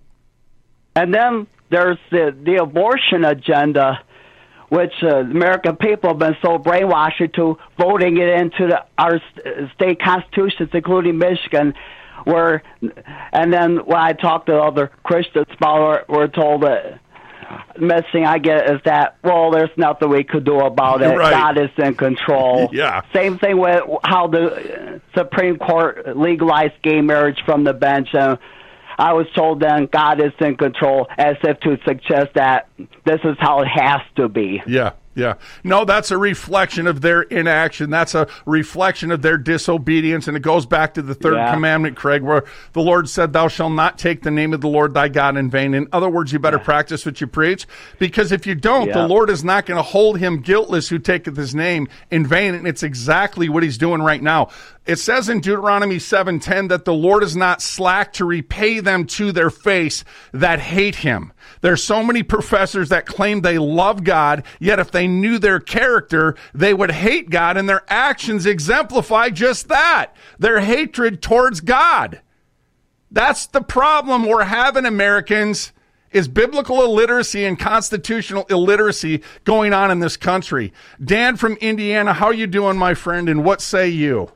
And then there's the, the abortion agenda, which uh, the American people have been so brainwashed into voting it into the, our st- state constitutions, including Michigan, where, and then when I talk to other Christians about it, we're told that the messaging I get is that, well, there's nothing we could do about it. Right. God is in control. Yeah. Same thing with how the Supreme Court legalized gay marriage from the bench. Uh, I was told then God is in control, as if to suggest that this is how it has to be. Yeah, yeah. No, that's a reflection of their inaction. That's a reflection of their disobedience. And it goes back to the third Yeah. commandment, Craig, where the Lord said, thou shalt not take the name of the Lord thy God in vain. In other words, you better yeah. practice what you preach, because if you don't, Yeah. the Lord is not going to hold him guiltless who taketh his name in vain. And it's exactly what he's doing right now. It says in Deuteronomy seven ten that the Lord is not slack to repay them to their face that hate him. There's so many professors that claim they love God, yet if they knew their character, they would hate God, and their actions exemplify just that, their hatred towards God. That's the problem we're having, Americans, is biblical illiteracy and constitutional illiteracy going on in this country. Dan from Indiana, how are you doing, my friend, and what say you?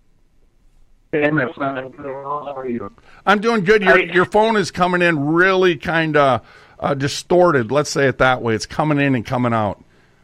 Hey, my friend, I'm doing well. How are you? I'm doing good. Your, I, your phone is coming in really kind of uh, distorted. Let's say it that way. It's coming in and coming out.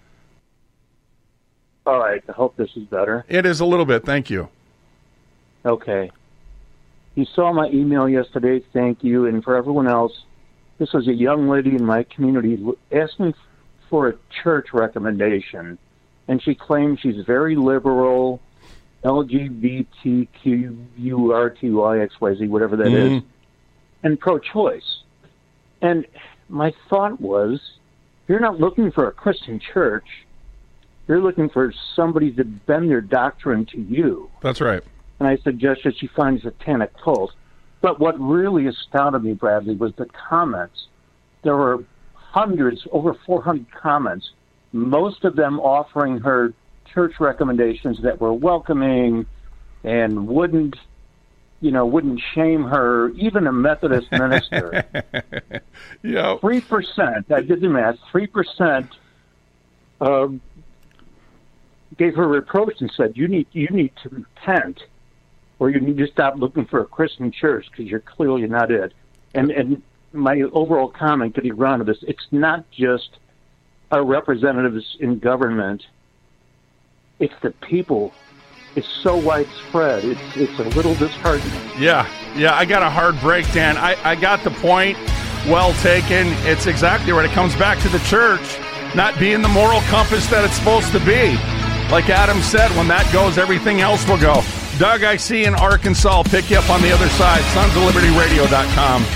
All right. I hope this is better. It is a little bit. Thank you. Okay. You saw my email yesterday. Thank you. And for everyone else, this was a young lady in my community asking for a church recommendation. And she claims she's very liberal, L G B T Q U R T Y X Y Z, whatever that mm. is, and pro-choice. And my thought was, you're not looking for a Christian church. You're looking for somebody to bend their doctrine to you. That's right. And I suggested she finds a satanic cult. But what really astounded me, Bradley, was the comments. There were hundreds, over four hundred comments, most of them offering her church recommendations that were welcoming and wouldn't, you know, wouldn't shame her, even a Methodist minister. Yeah. Three percent, I did the math, three percent uh, gave her reproach and said, you need, you need to repent, or you need to stop looking for a Christian church because you're clearly not it. And, and my overall comment to the run of this, it's not just our representatives in government, it's the people it's so widespread. It's it's a little disheartening. Yeah, yeah, I got a hard break, Dan. I, I got the point. Well taken. It's exactly right. It comes back to the church not being the moral compass that it's supposed to be. Like Adam said, when that goes, everything else will go. Doug, I see in Arkansas. I'll pick you up on the other side. sons of liberty radio dot com.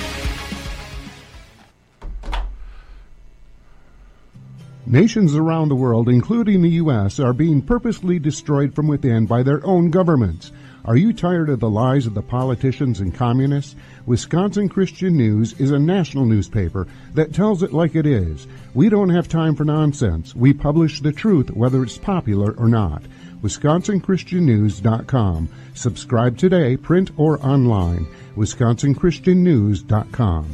Nations around the world, including the U S, are being purposely destroyed from within by their own governments. Are you tired of the lies of the politicians and communists? Wisconsin Christian News is a national newspaper that tells it like it is. We don't have time for nonsense. We publish the truth, whether it's popular or not. wisconsin christian news dot com. Subscribe today, print or online. wisconsin christian news dot com.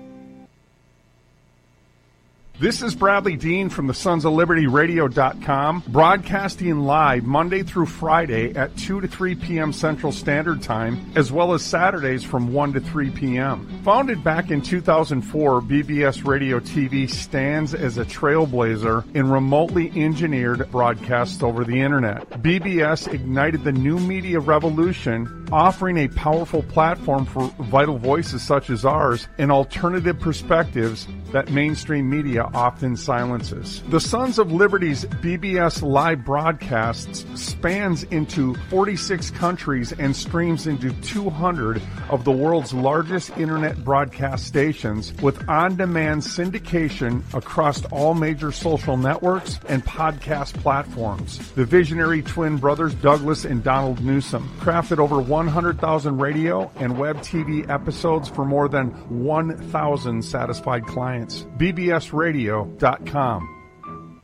This is Bradley Dean from the sons of liberty radio dot com, broadcasting live Monday through Friday at two to three p.m. Central Standard Time, as well as Saturdays from one to three p.m. Founded back in two thousand four, B B S Radio T V stands as a trailblazer in remotely engineered broadcasts over the Internet. B B S ignited the new media revolution, offering a powerful platform for vital voices such as ours and alternative perspectives that mainstream media often silences. The Sons of Liberty's B B S live broadcasts spans into forty-six countries and streams into two hundred of the world's largest internet broadcast stations, with on-demand syndication across all major social networks and podcast platforms. The visionary twin brothers Douglas and Donald Newsom crafted over one hundred thousand radio and web T V episodes for more than one thousand satisfied clients. B B S radio dot com.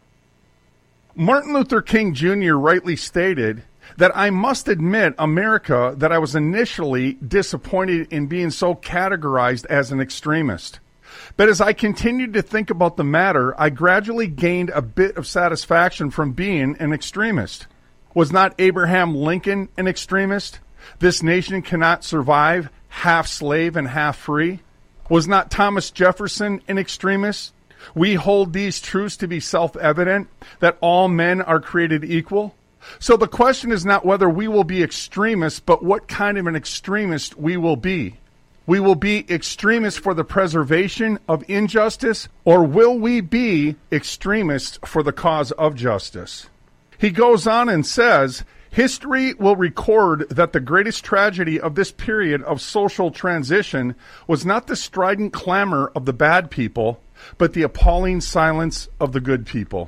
Martin Luther King Junior rightly stated that I must admit, America, that I was initially disappointed in being so categorized as an extremist. But as I continued to think about the matter, I gradually gained a bit of satisfaction from being an extremist. Was not Abraham Lincoln an extremist? This nation cannot survive half slave and half free. Was not Thomas Jefferson an extremist? We hold these truths to be self-evident, that all men are created equal. So the question is not whether we will be extremists, but what kind of an extremist we will be. We will be extremists for the preservation of injustice, or will we be extremists for the cause of justice? He goes on and says, history will record that the greatest tragedy of this period of social transition was not the strident clamor of the bad people, but the appalling silence of the good people.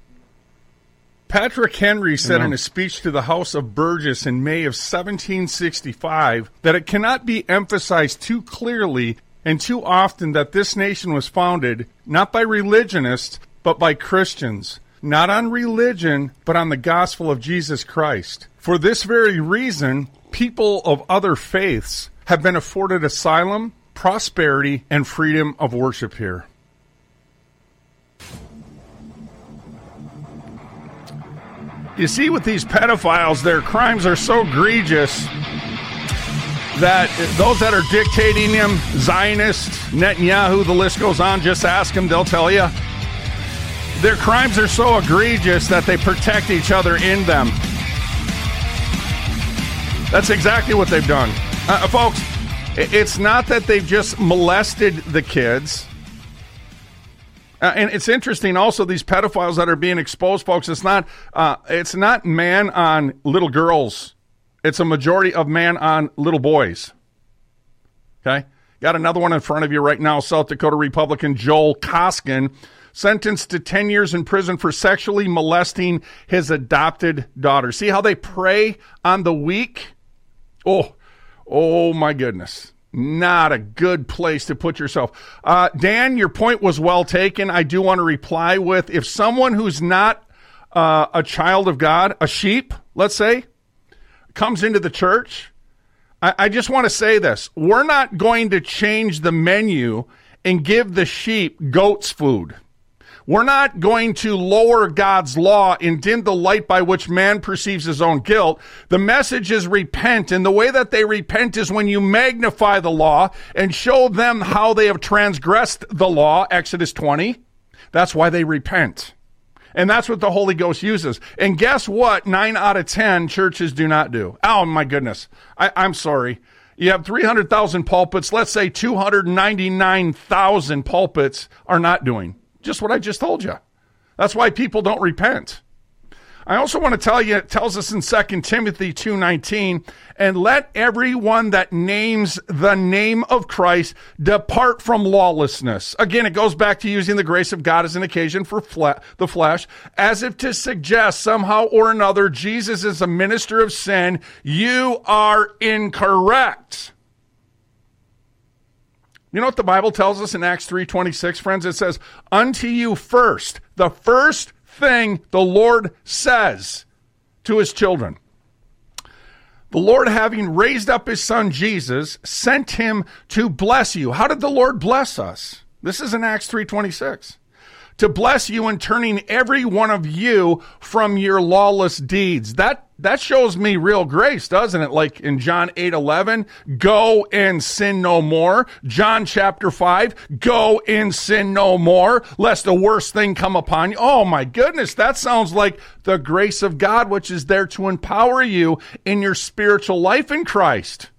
Patrick Henry said in a speech to the House of Burgess in May of seventeen sixty-five that it cannot be emphasized too clearly and too often that this nation was founded not by religionists, but by Christians. Not on religion, but on the gospel of Jesus Christ. For this very reason, people of other faiths have been afforded asylum, prosperity, and freedom of worship here. You see, with these pedophiles, their crimes are so egregious that those that are dictating them, Zionists, Netanyahu, the list goes on, just ask them, they'll tell you. Their crimes are so egregious that they protect each other in them. That's exactly what they've done. Uh, folks, it's not that they've just molested the kids. Uh, and it's interesting also, these pedophiles that are being exposed, folks, it's not uh, it's not man on little girls. It's a majority of man on little boys. Okay? Got another one in front of you right now. South Dakota Republican Joel Koskin, sentenced to ten years in prison for sexually molesting his adopted daughter. See how they prey on the weak? Oh, oh my goodness. Not a good place to put yourself. Uh, Dan, your point was well taken. I do want to reply with, if someone who's not uh, a child of God, a sheep, let's say, comes into the church, I, I just want to say this. We're not going to change the menu and give the sheep goat's food. We're not going to lower God's law and dim the light by which man perceives his own guilt. The message is repent, and the way that they repent is when you magnify the law and show them how they have transgressed the law, Exodus twenty. That's why they repent. And that's what the Holy Ghost uses. And guess what? Nine out of ten churches do not do. Oh, my goodness. I, I'm sorry. You have three hundred thousand pulpits. Let's say two hundred ninety-nine thousand pulpits are not doing just what I just told you. That's why people don't repent. I also want to tell you, it tells us in Second Timothy two nineteen, and let everyone that names the name of Christ depart from lawlessness. Again, it goes back to using the grace of God as an occasion for fle- the flesh, as if to suggest somehow or another Jesus is a minister of sin. You are incorrect. You know what the Bible tells us in Acts three twenty-six, friends? It says, unto you first, the first thing the Lord says to his children. The Lord, having raised up his son Jesus, sent him to bless you. How did the Lord bless us? This is in Acts three twenty-six. To bless you in turning every one of you from your lawless deeds. That that shows me real grace, doesn't it? Like in John eight eleven, go and sin no more. John chapter five, go and sin no more, lest the worst thing come upon you. Oh my goodness, that sounds like the grace of God, which is there to empower you in your spiritual life in Christ.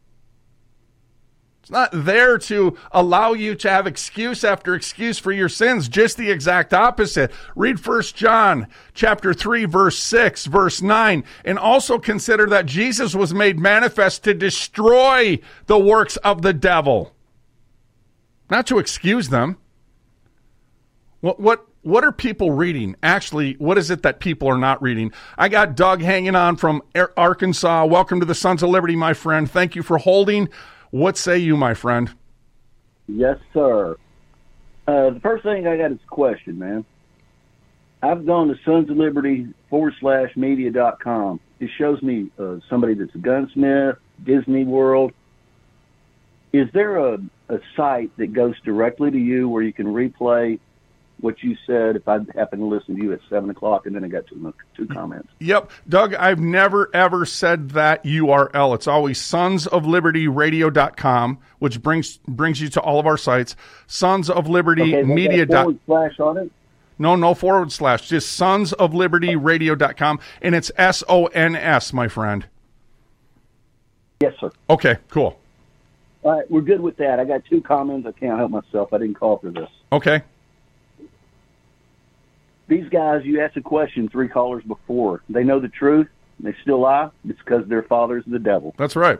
It's not there to allow you to have excuse after excuse for your sins, just the exact opposite. Read First John chapter three, verse six, verse nine, and also consider that Jesus was made manifest to destroy the works of the devil, not to excuse them. What, what, what are people reading? Actually, what is it that people are not reading? I got Doug hanging on from Arkansas. Welcome to the Sons of Liberty, my friend. Thank you for holding. What say you, my friend? Yes, sir. Uh, the first thing I got is a question, man. I've gone to Sons of Liberty forward slash media dot com. It shows me uh, somebody that's a gunsmith, Disney World. Is there a, a site that goes directly to you where you can replay what you said if I happen to listen to you at seven o'clock and then I got two, two comments? Yep. Doug, I've never, ever said that U R L. It's always sons of liberty radio dot com, which brings brings you to all of our sites. Sons of Liberty Media. Forward slash on it? No, no forward slash. Just sons of liberty radio dot com, and it's S O N S, my friend. Yes, sir. Okay, cool. All right, we're good with that. I got two comments. I can't help myself. I didn't call for this. Okay. These guys, you asked a question three callers before. They know the truth. They still lie. It's because their father's the devil. That's right.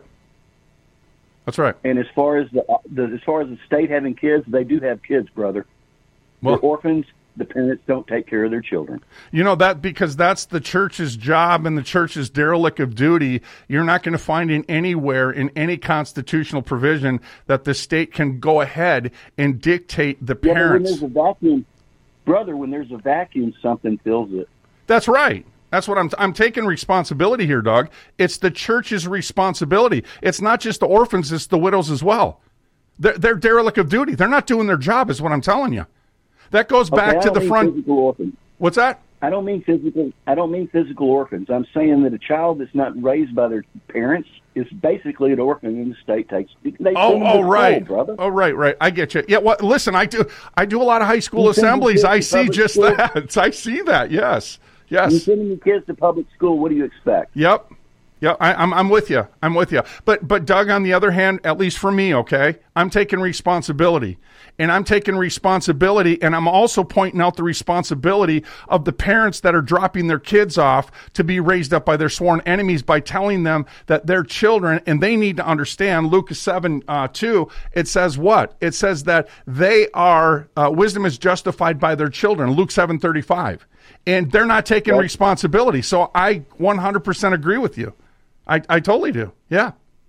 That's right. And as far as the, the as far as the state having kids, they do have kids, brother. Well, They're orphans. The parents don't take care of their children. You know that because that's the church's job and the church's derelict of duty. You're not going to find in anywhere in any constitutional provision that the state can go ahead and dictate the Yeah, parents. but when there's a vacuum, brother, when there's a vacuum, something fills it. That's right. That's what I'm I'm taking responsibility here, Doug. It's the church's responsibility. It's not just the orphans, it's the widows as well. They're, they're derelict of duty. They're not doing their job is what I'm telling you. That goes back Okay, to the front. Physical orphans. What's that? I don't mean physical. I don't mean physical orphans. I'm saying that a child that's not raised by their parents is basically an orphan, and the state takes. They Oh, send them oh, to right. school, brother. Oh, right, right. I get you. Yeah. Well, listen, I do. I do a lot of high school You send your assemblies. kids I to see public just school? that. I see that. Yes. You're Yes. sending your kids to public school. What do you expect? Yep. Yeah, I, I'm I'm with you. I'm with you. But but Doug, on the other hand, at least for me, okay, I'm taking responsibility, and I'm taking responsibility, and I'm also pointing out the responsibility of the parents that are dropping their kids off to be raised up by their sworn enemies by telling them that they're children, and they need to understand. Luke seven uh, two. It says what? It says that they are uh, wisdom is justified by their children. Luke seven thirty five. And they're not taking Yep. responsibility. So I one hundred percent agree with you. I, I totally do. Yeah.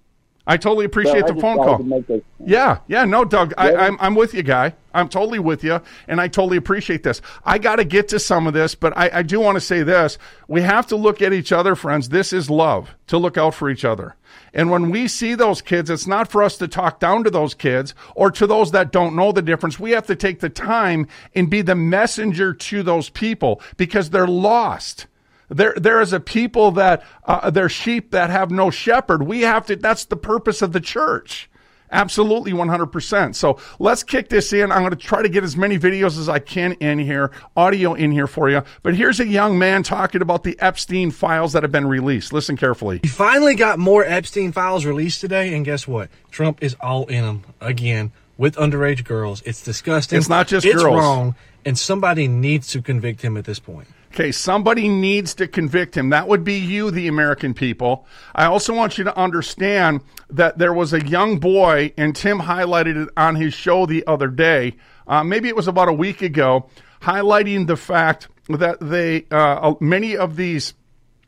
I totally appreciate So I the just phone wanted call. to make those- Yeah. Yeah. No, Doug, I, Yeah. I'm, I'm with you, guy. I'm totally with you. And I totally appreciate this. I got to get to some of this, but I, I do want to say this. We have to look at each other, friends. This is love, to look out for each other. And when we see those kids, it's not for us to talk down to those kids or to those that don't know the difference. We have to take the time and be the messenger to those people because they're lost. There, there is a people that, uh, they're sheep that have no shepherd. We have to, that's the purpose of the church. Absolutely one hundred percent. So let's kick this in. I'm going to try to get as many videos as I can in here, audio in here for you. But here's a young man talking about the Epstein files that have been released. Listen carefully. We finally got more Epstein files released today, and guess what? Trump is all in them again with underage girls. It's disgusting. It's not just it's girls. It's wrong, and somebody needs to convict him at this point. Okay, somebody needs to convict him. That would be you, the American people. I also want you to understand that there was a young boy, and Tim highlighted it on his show the other day, uh, maybe it was about a week ago, highlighting the fact that they, uh, many of these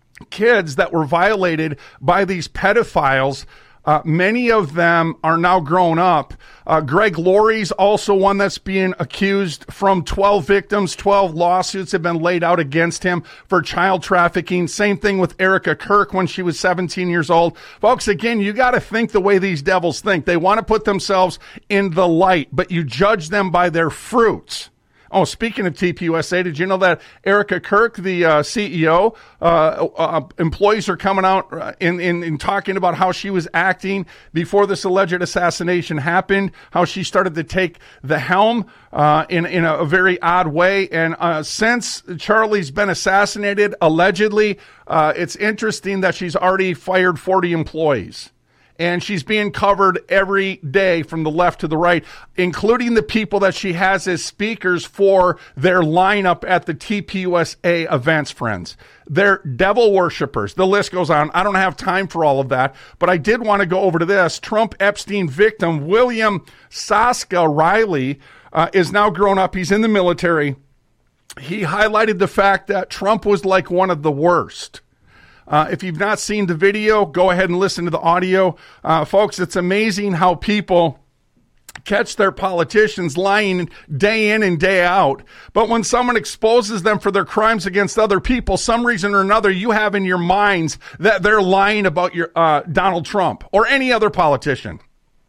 kids that were violated by these pedophiles, Uh, many of them are now grown up. Uh, Greg Laurie's also one that's being accused from twelve victims. twelve lawsuits have been laid out against him for child trafficking. Same thing with Erica Kirk when she was seventeen years old. Folks, again, you got to think the way these devils think. They want to put themselves in the light, but you judge them by their fruits. Oh, speaking of T P U S A, did you know that Erica Kirk, the uh, C E O, uh, uh, employees are coming out in, in, in talking about how she was acting before this alleged assassination happened, how she started to take the helm uh, in, in a, a very odd way. And uh, since Charlie's been assassinated, allegedly, uh, it's interesting that she's already fired forty employees. And she's being covered every day from the left to the right, including the people that she has as speakers for their lineup at the T P U S A events, friends. They're devil worshipers. The list goes on. I don't have time for all of that, but I did want to go over to this. Trump Epstein victim William Saska Riley uh, is now grown up. He's in the military. He highlighted the fact that Trump was like one of the worst. Uh, if you've not seen the video, go ahead and listen to the audio. Uh, folks, it's amazing how people catch their politicians lying day in and day out. But when someone exposes them for their crimes against other people, some reason or another, you have in your minds that they're lying about your uh, Donald Trump or any other politician.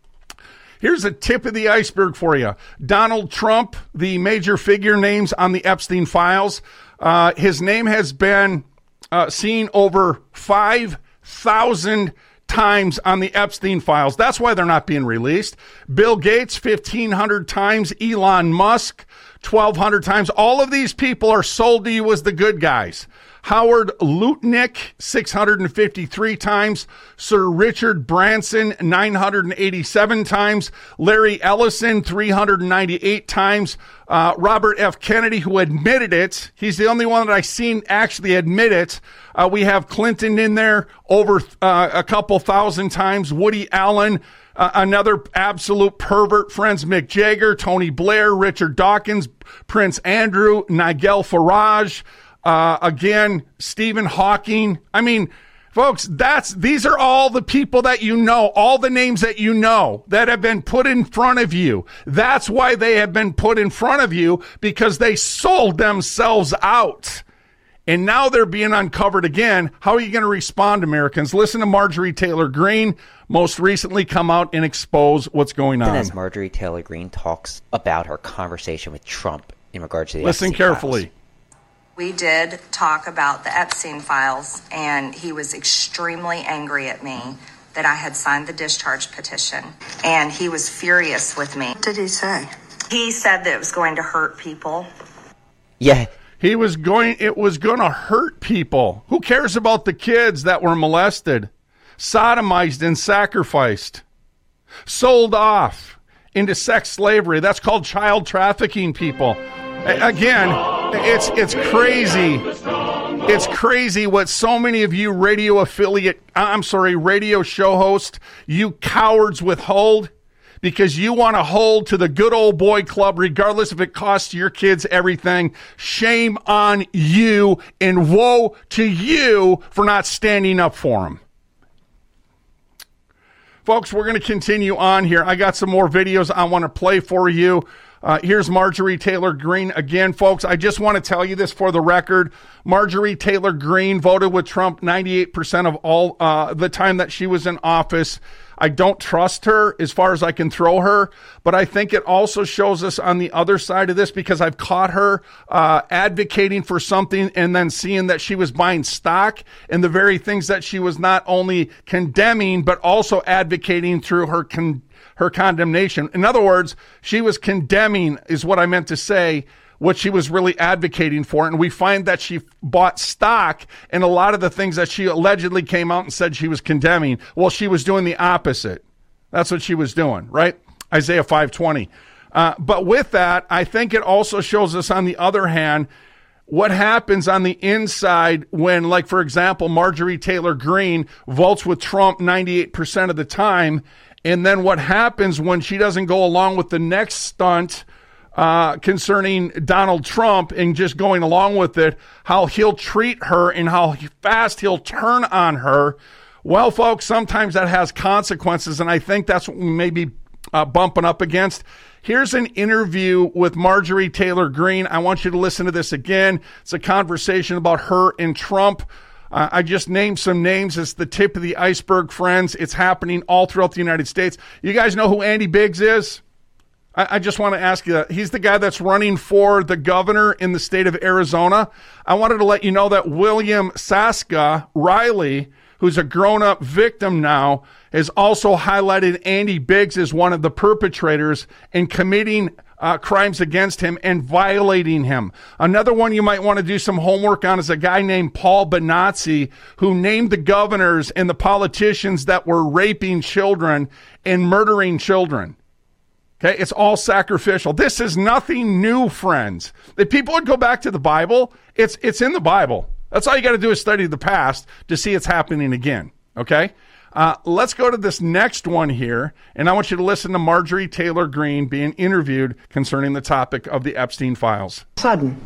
Here's a tip of the iceberg for you. Donald Trump, the major figure names on the Epstein files, uh, his name has been Uh, seen over five thousand times on the Epstein files. That's why they're not being released. Bill Gates, fifteen hundred times. Elon Musk, twelve hundred times. All of these people are sold to you as the good guys. Howard Lutnick, six hundred fifty-three times. Sir Richard Branson, nine hundred eighty-seven times. Larry Ellison, three hundred ninety-eight times. Uh, Robert F. Kennedy, who admitted it. He's the only one that I've seen actually admit it. Uh, we have Clinton in there over uh, a couple thousand times. Woody Allen, uh, another absolute pervert. Friends, Mick Jagger, Tony Blair, Richard Dawkins, Prince Andrew, Nigel Farage. Uh, again, Stephen Hawking. I mean, folks, that's, these are all the people that you know, all the names that you know that have been put in front of you. That's why they have been put in front of you, because they sold themselves out. And now they're being uncovered again. How are you going to respond, Americans? Listen to Marjorie Taylor Greene most recently come out and expose what's going on. As Marjorie Taylor Greene talks about her conversation with Trump in regards to the Listen Epstein carefully. files. We did talk about the Epstein files, and he was extremely angry at me that I had signed the discharge petition, and he was furious with me. What did he say? He said that it was going to hurt people. Yeah. He was going, it was going to hurt people. Who cares about the kids that were molested, sodomized and sacrificed, sold off into sex slavery? That's called child trafficking, people. Again, it's it's crazy. It's crazy what so many of you radio affiliate, I'm sorry, radio show hosts, you cowards withhold, because you want to hold to the good old boy club regardless if it costs your kids everything. Shame on you, and woe to you for not standing up for them. Folks, we're going to continue on here. I got some more videos I want to play for you. Uh, here's Marjorie Taylor Greene again, folks. I just want to tell you this for the record. Marjorie Taylor Greene voted with Trump ninety-eight percent of all uh, the time that she was in office. I don't trust her as far as I can throw her, but I think it also shows us on the other side of this, because I've caught her uh, advocating for something and then seeing that she was buying stock in the very things that she was not only condemning, but also advocating through her con- her condemnation. In other words, she was condemning, is what I meant to say, what she was really advocating for. And we find that she bought stock in a lot of the things that she allegedly came out and said she was condemning. Well, she was doing the opposite. That's what she was doing, right? Isaiah five twenty. Uh, but with that, I think it also shows us, on the other hand, what happens on the inside when, like, for example, Marjorie Taylor Greene votes with Trump ninety-eight percent of the time. And then what happens when she doesn't go along with the next stunt Uh, concerning Donald Trump and just going along with it, how he'll treat her and how fast he'll turn on her. Well, folks, sometimes that has consequences, and I think that's what we may be uh, bumping up against. Here's an interview with Marjorie Taylor Greene. I want you to listen to this again. It's a conversation about her and Trump. Uh, I just named some names. It's the tip of the iceberg, friends. It's happening all throughout the United States. You guys know who Andy Biggs is? I just want to ask you, he's the guy that's running for the governor in the state of Arizona. I wanted to let you know that William Saska Riley, who's a grown-up victim now, has also highlighted Andy Biggs as one of the perpetrators in committing uh, crimes against him and violating him. Another one you might want to do some homework on is a guy named Paul Benazzi, who named the governors and the politicians that were raping children and murdering children. Okay, it's all sacrificial. This is nothing new, friends. If people would go back to the Bible, it's it's in the Bible. That's all you got to do is study the past to see it's happening again. Okay, uh, let's go to this next one here, and I want you to listen to Marjorie Taylor Greene being interviewed concerning the topic of the Epstein files. Sudden.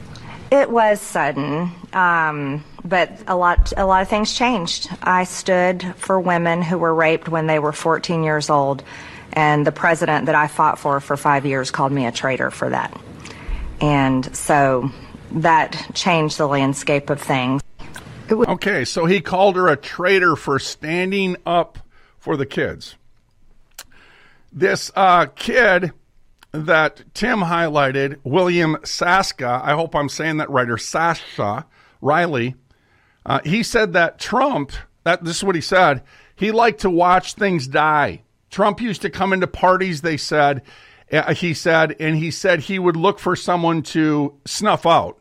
It was sudden, um, but a lot a lot of things changed. I stood for women who were raped when they were fourteen years old. And the president that I fought for for five years called me a traitor for that. And so that changed the landscape of things. Okay, so he called her a traitor for standing up for the kids. This uh, kid that Tim highlighted, William Saska, I hope I'm saying that right, or Sasha Riley, uh, he said that Trump, that this is what he said, he liked to watch things die. Trump used to come into parties, they said, uh, he said, and he said he would look for someone to snuff out.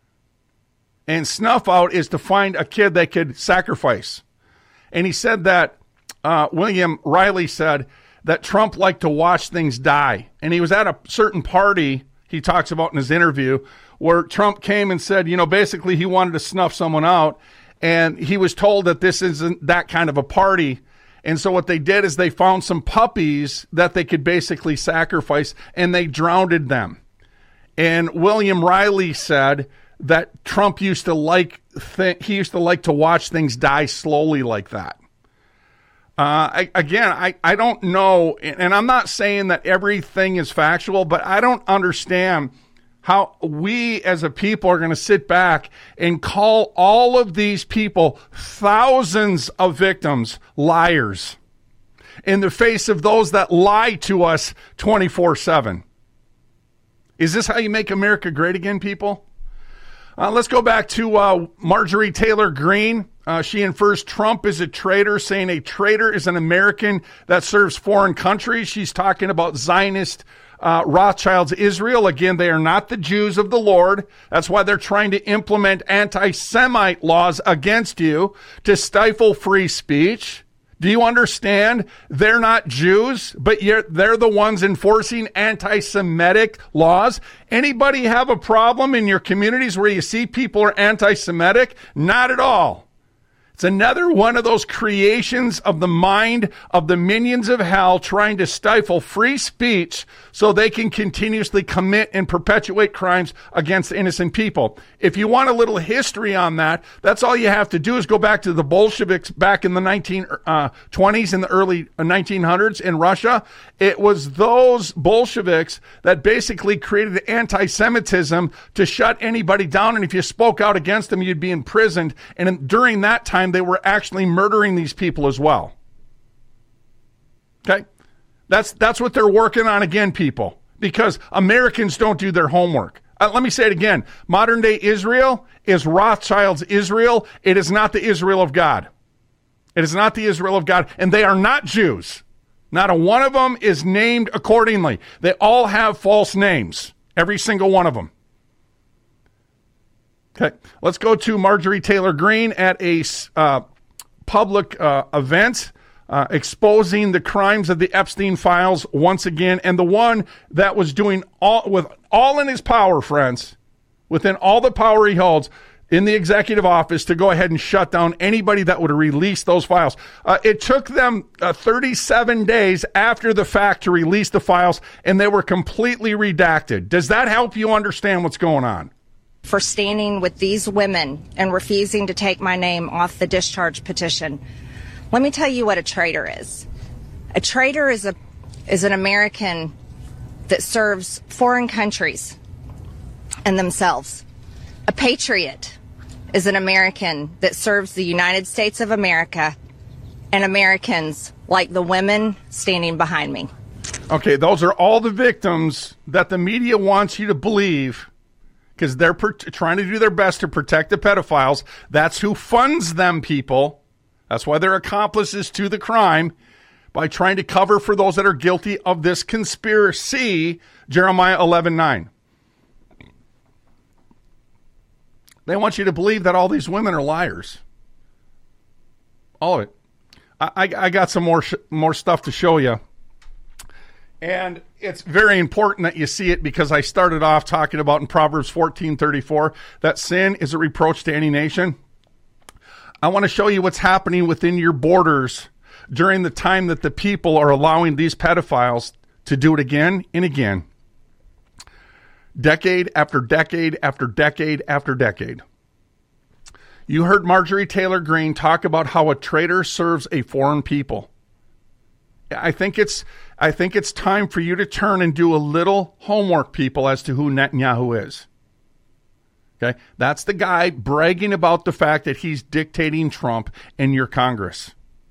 And snuff out is to find a kid they could sacrifice. And he said that, uh, William Riley said that Trump liked to watch things die. And he was at a certain party, he talks about in his interview, where Trump came and said, you know, basically he wanted to snuff someone out. And he was told that this isn't that kind of a party. And so what they did is they found some puppies that they could basically sacrifice, and they drowned them. And William Riley said that Trump used to like th- he used to like to watch things die slowly like that. Uh, I, again, I, I don't know, and I'm not saying that everything is factual, but I don't understand how we as a people are going to sit back and call all of these people, thousands of victims, liars in the face of those that lie to us twenty-four seven. Is this how you make America great again, people? Uh, let's go back to uh, Marjorie Taylor Greene. Uh, she infers Trump is a traitor, saying a traitor is an American that serves foreign countries. She's talking about Zionist Uh, Rothschild's Israel. Again, they are not the Jews of the Lord. That's why they're trying to implement anti-Semite laws against you to stifle free speech. Do you understand? They're not Jews, but you're, they're the ones enforcing anti-Semitic laws. Anybody have a problem in your communities where you see people are anti-Semitic? Not at all. It's another one of those creations of the mind of the minions of hell trying to stifle free speech so they can continuously commit and perpetuate crimes against innocent people. If you want a little history on that, that's all you have to do is go back to the Bolsheviks back in the nineteen twenties and the early nineteen hundreds in Russia. It was those Bolsheviks that basically created anti-Semitism to shut anybody down, and if you spoke out against them, you'd be imprisoned. And during that time, they were actually murdering these people as well. Okay? That's that's what they're working on again, people, because Americans don't do their homework. Uh, let me say it again. Modern day Israel is Rothschild's Israel. It is not the Israel of God. It is not the Israel of God, and they are not Jews. Not a one of them is named accordingly. They all have false names, every single one of them. Okay, let's go to Marjorie Taylor Greene at a uh, public uh, event uh, exposing the crimes of the Epstein files once again, and the one that was doing all with all in his power, friends, within all the power he holds in the executive office to go ahead and shut down anybody that would release those files. Uh, it took them uh, thirty-seven days after the fact to release the files, and they were completely redacted. Does that help you understand what's going on? For standing with these women and refusing to take my name off the discharge petition. Let me tell you what a traitor is. A traitor is a is an American that serves foreign countries and themselves. A patriot is an American that serves the United States of America and Americans like the women standing behind me. Okay, those are all the victims that the media wants you to believe, because they're per- trying to do their best to protect the pedophiles. That's who funds them, people. That's why they're accomplices to the crime, by trying to cover for those that are guilty of this conspiracy, Jeremiah eleven nine. They want you to believe that all these women are liars. All of it. I, I, I got some more sh- more stuff to show you. And it's very important that you see it, because I started off talking about in Proverbs fourteen thirty-four that sin is a reproach to any nation. I want to show you what's happening within your borders during the time that the people are allowing these pedophiles to do it again and again. Decade after decade after decade after decade. You heard Marjorie Taylor Greene talk about how a traitor serves a foreign people. I think it's I think it's time for you to turn and do a little homework, people, as to who Netanyahu is. Okay? That's the guy bragging about the fact that he's dictating Trump in your Congress.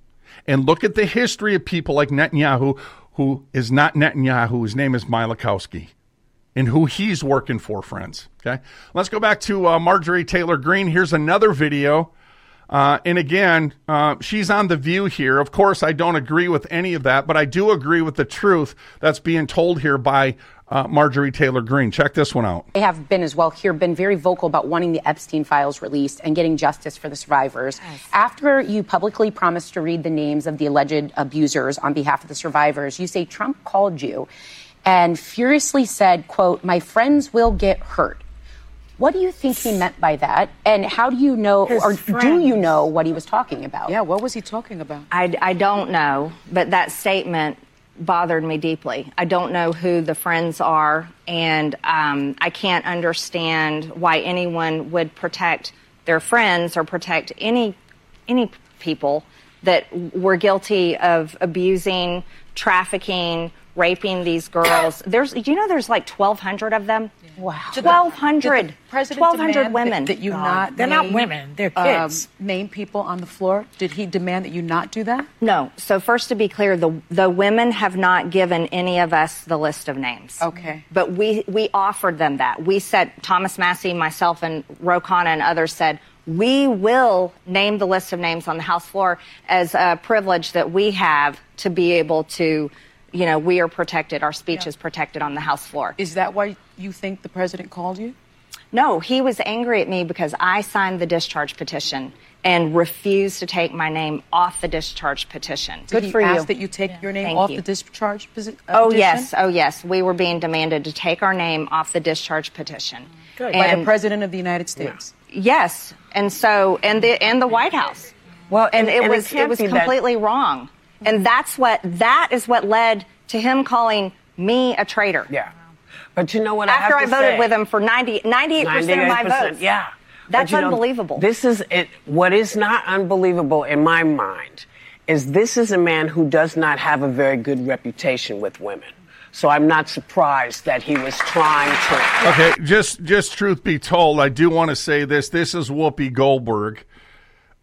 And look at the history of people like Netanyahu, who is not Netanyahu. His name is Malachowski, and who he's working for, friends. Okay? Let's go back to uh, Marjorie Taylor Greene. Here's another video. Uh, and again, uh, she's on The View here. Of course, I don't agree with any of that, but I do agree with the truth that's being told here by uh, Marjorie Taylor Greene. Check this one out. They have been as well here, been very vocal about wanting the Epstein files released and getting justice for the survivors. Yes. After you publicly promised to read the names of the alleged abusers on behalf of the survivors, you say Trump called you and furiously said, quote, "My friends will get hurt." What do you think he meant by that? And how do you know, His or friends. do you know what he was talking about? Yeah, what was he talking about? I, I don't know, but that statement bothered me deeply. I don't know who the friends are, and um, I can't understand why anyone would protect their friends or protect any any people that were guilty of abusing, trafficking, raping these girls. There's, you know, there's like twelve hundred of them. Wow. twelve hundred. twelve hundred women. That, that you God. not They're name, not women. They're kids. Um, name people on the floor. Did he demand that you not do that? No. So first, to be clear, the the women have not given any of us the list of names. Okay. But we we offered them that. We said, Thomas Massey, myself, and Ro Khanna and others said, we will name the list of names on the House floor as a privilege that we have to be able to, you know, we are protected. Our speech yeah. is protected on the House floor. Is that why you think the president called you? No, he was angry at me because I signed the discharge petition and refused to take my name off the discharge petition. Did Good he for you. ask that you take yeah. your name Thank off you. the discharge petition? Oh, yes. Oh, yes. We were being demanded to take our name off the discharge petition. Good. By the President of the United States? Yeah. Yes. And so, and the, and the White House. Well, and, and it and was, it, it was completely that... wrong. And that's what, that is what led to him calling me a traitor. Yeah. But you know what After I have to I voted say? with him for ninety, ninety-eight percent of my votes. Yeah. That's but, you know, unbelievable. This is it. What is not unbelievable in my mind is this is a man who does not have a very good reputation with women. So I'm not surprised that he was trying to. Okay, just just truth be told, I do want to say this. This is Whoopi Goldberg.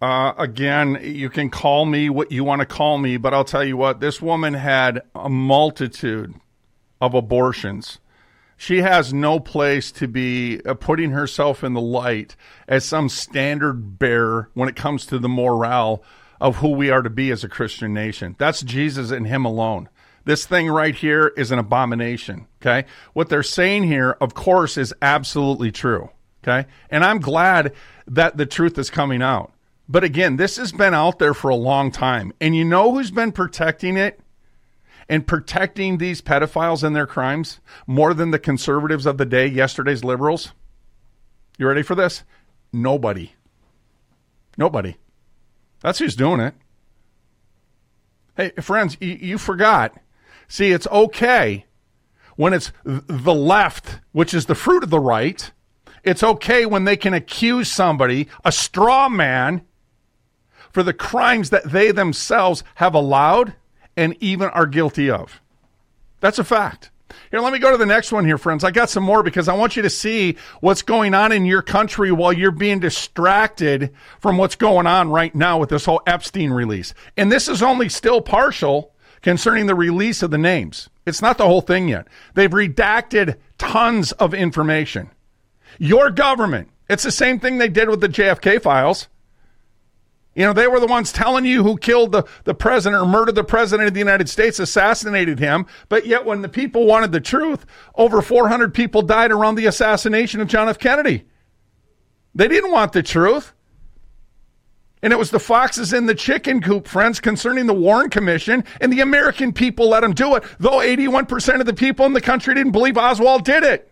Uh, again, you can call me what you want to call me, but I'll tell you what, this woman had a multitude of abortions. She has no place to be uh, putting herself in the light as some standard bearer when it comes to the morale of who we are to be as a Christian nation. That's Jesus and him alone. This thing right here is an abomination, okay? What they're saying here, of course, is absolutely true, okay? And I'm glad that the truth is coming out. But again, this has been out there for a long time. And you know who's been protecting it and protecting these pedophiles and their crimes more than the conservatives of the day, yesterday's liberals? You ready for this? Nobody. Nobody. That's who's doing it. Hey, friends, you, you forgot. See, it's okay when it's the left, which is the fruit of the right. It's okay when they can accuse somebody, a straw man, for the crimes that they themselves have allowed and even are guilty of. That's a fact. Here, let me go to the next one here, friends. I got some more because I want you to see what's going on in your country while you're being distracted from what's going on right now with this whole Epstein release. And this is only still partial concerning the release of the names. It's not the whole thing yet. They've redacted tons of information. Your government, it's the same thing they did with the J F K files. You know, they were the ones telling you who killed the, the president or murdered the president of the United States, assassinated him. But yet when the people wanted the truth, over four hundred people died around the assassination of John F. Kennedy. They didn't want the truth. And it was the foxes in the chicken coop, friends, concerning the Warren Commission, and the American people let them do it, though eighty-one percent of the people in the country didn't believe Oswald did it.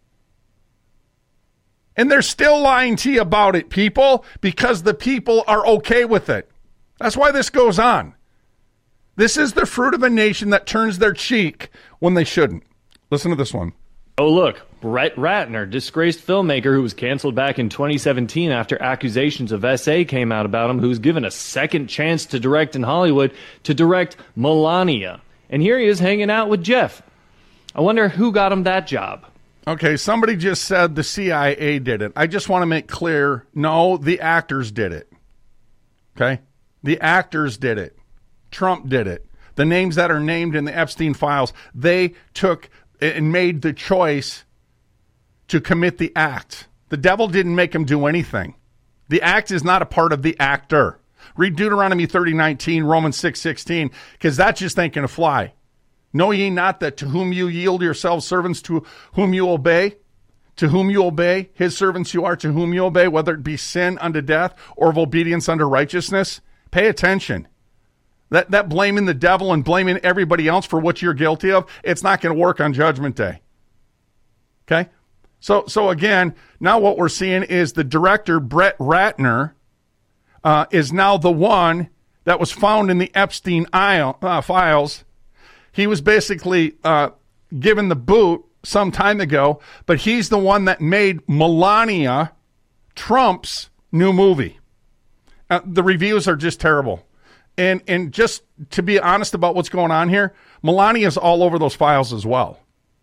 And they're still lying to you about it, people, because the people are okay with it. That's why this goes on. This is the fruit of a nation that turns their cheek when they shouldn't. Listen to this one. Oh, look, Brett Ratner, disgraced filmmaker who was canceled back in twenty seventeen after accusations of S A came out about him, who's given a second chance to direct in Hollywood to direct Melania. And here he is hanging out with Jeff. I wonder who got him that job. Okay, somebody just said the C I A did it. I just want to make clear, no, the actors did it. Okay? The actors did it. Trump did it. The names that are named in the Epstein files, they took and made the choice to commit the act. The devil didn't make them do anything. The act is not a part of the actor. Read Deuteronomy thirty nineteen, Romans six sixteen, because that just ain't going to fly. Know ye not that to whom you yield yourselves servants, to whom you obey? To whom you obey, his servants you are, to whom you obey, whether it be sin unto death or of obedience unto righteousness? Pay attention. That, that blaming the devil and blaming everybody else for what you're guilty of, it's not going to work on Judgment Day. Okay? So, so again, now what we're seeing is the director, Brett Ratner, uh, is now the one that was found in the Epstein aisle, uh, files. He was basically uh, given the boot some time ago, but he's the one that made Melania Trump's new movie. Uh, the reviews are just terrible. And and just to be honest about what's going on here, Melania's all over those files as well.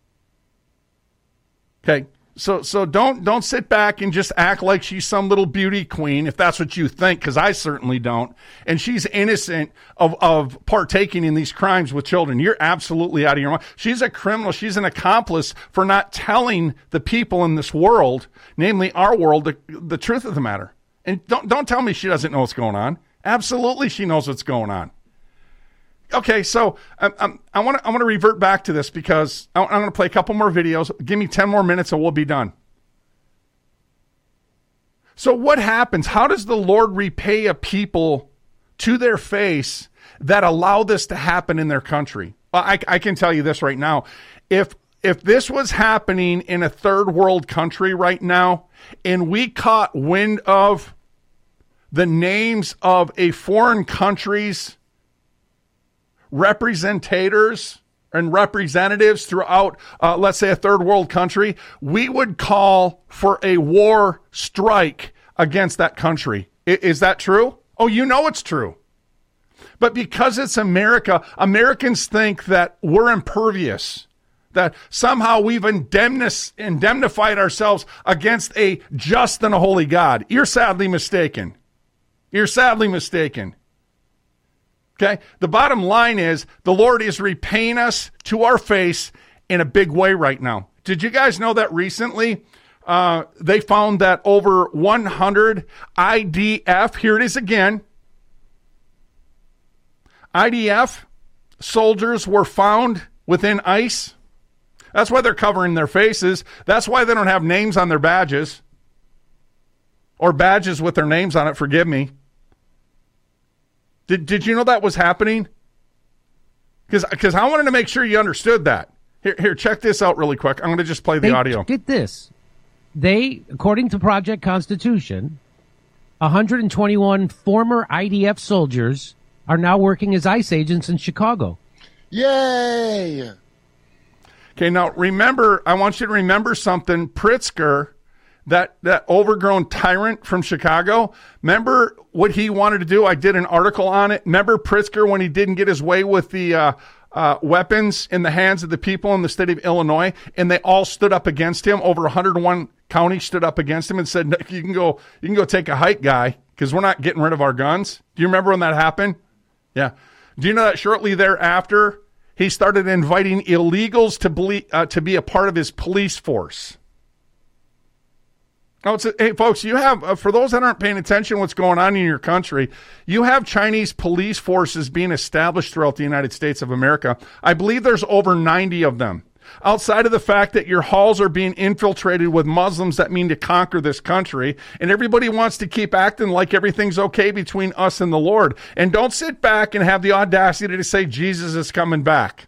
Okay, so so don't don't sit back and just act like she's some little beauty queen if that's what you think, because I certainly don't. And she's innocent of, of partaking in these crimes with children. You're absolutely out of your mind. She's a criminal. She's an accomplice for not telling the people in this world, namely our world, the, the truth of the matter. And don't don't tell me she doesn't know what's going on. Absolutely, she knows what's going on. Okay, so um, um, I want to I want to revert back to this because I, I'm going to play a couple more videos. Give me ten more minutes and we'll be done. So what happens? How does the Lord repay a people to their face that allow this to happen in their country? Well, I, I can tell you this right now. If if this was happening in a third world country right now, and we caught wind of the names of a foreign country's representators and representatives throughout, uh, let's say, a third world country, we would call for a war strike against that country. I- is that true? Oh, you know it's true. But because it's America, Americans think that we're impervious, that somehow we've indemnis- indemnified ourselves against a just and a holy God. You're sadly mistaken. You're sadly mistaken. Okay? The bottom line is the Lord is repaying us to our face in a big way right now. Did you guys know that recently uh, they found that over one hundred I D F, here it is again, I D F soldiers were found within ICE? That's why they're covering their faces. That's why they don't have names on their badges. Or badges with their names on it, forgive me. Did did you know that was happening? Because because I wanted to make sure you understood that. Here, here, check this out really quick. I'm going to just play the they, audio. Get this. They, according to Project Constitution, one hundred twenty-one former I D F soldiers are now working as ICE agents in Chicago. Yay! Okay, now remember, I want you to remember something. Pritzker, that, that overgrown tyrant from Chicago, remember what he wanted to do? I did an article on it. Remember Pritzker when he didn't get his way with the uh, uh, weapons in the hands of the people in the state of Illinois, and they all stood up against him. Over one hundred one counties stood up against him and said, no, you can go, you can go take a hike, guy, because we're not getting rid of our guns. Do you remember when that happened? Yeah. Do you know that shortly thereafter, he started inviting illegals to be, uh, to be a part of his police force? Oh, it's a, hey, folks, you have, uh, for those that aren't paying attention to what's going on in your country, you have Chinese police forces being established throughout the United States of America. I believe there's over ninety of them. Outside of the fact that your halls are being infiltrated with Muslims that mean to conquer this country, and everybody wants to keep acting like everything's okay between us and the Lord. And don't sit back and have the audacity to say Jesus is coming back.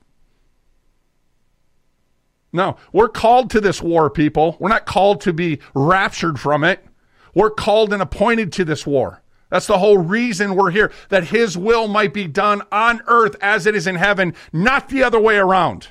No, we're called to this war, people. We're not called to be raptured from it. We're called and appointed to this war. That's the whole reason we're here, that his will might be done on earth as it is in heaven, not the other way around.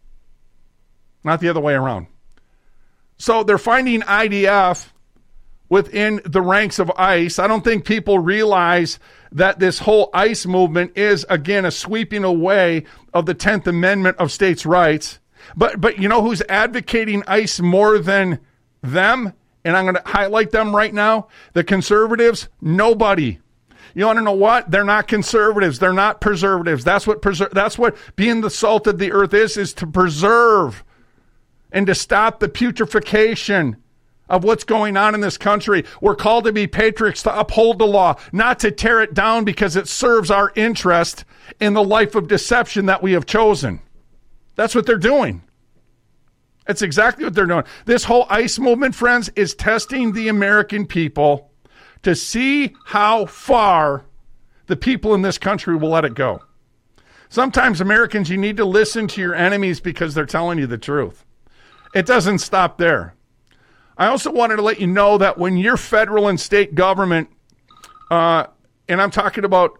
Not the other way around. So they're finding I D F within the ranks of ICE. I don't think people realize that this whole ICE movement is, again, a sweeping away of the tenth Amendment of states' rights. But but you know who's advocating ICE more than them? And I'm going to highlight them right now. The conservatives, nobody. You want to know what? They're not conservatives. They're not preservatives. That's what preser- That's what being the salt of the earth is, is to preserve and to stop the putrefaction of what's going on in this country. We're called to be patriots, to uphold the law, not to tear it down because it serves our interest in the life of deception that we have chosen. That's what they're doing. That's exactly what they're doing. This whole ICE movement, friends, is testing the American people to see how far the people in this country will let it go. Sometimes, Americans, you need to listen to your enemies because they're telling you the truth. It doesn't stop there. I also wanted to let you know that when your federal and state government, uh, and I'm talking about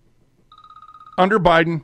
under Biden,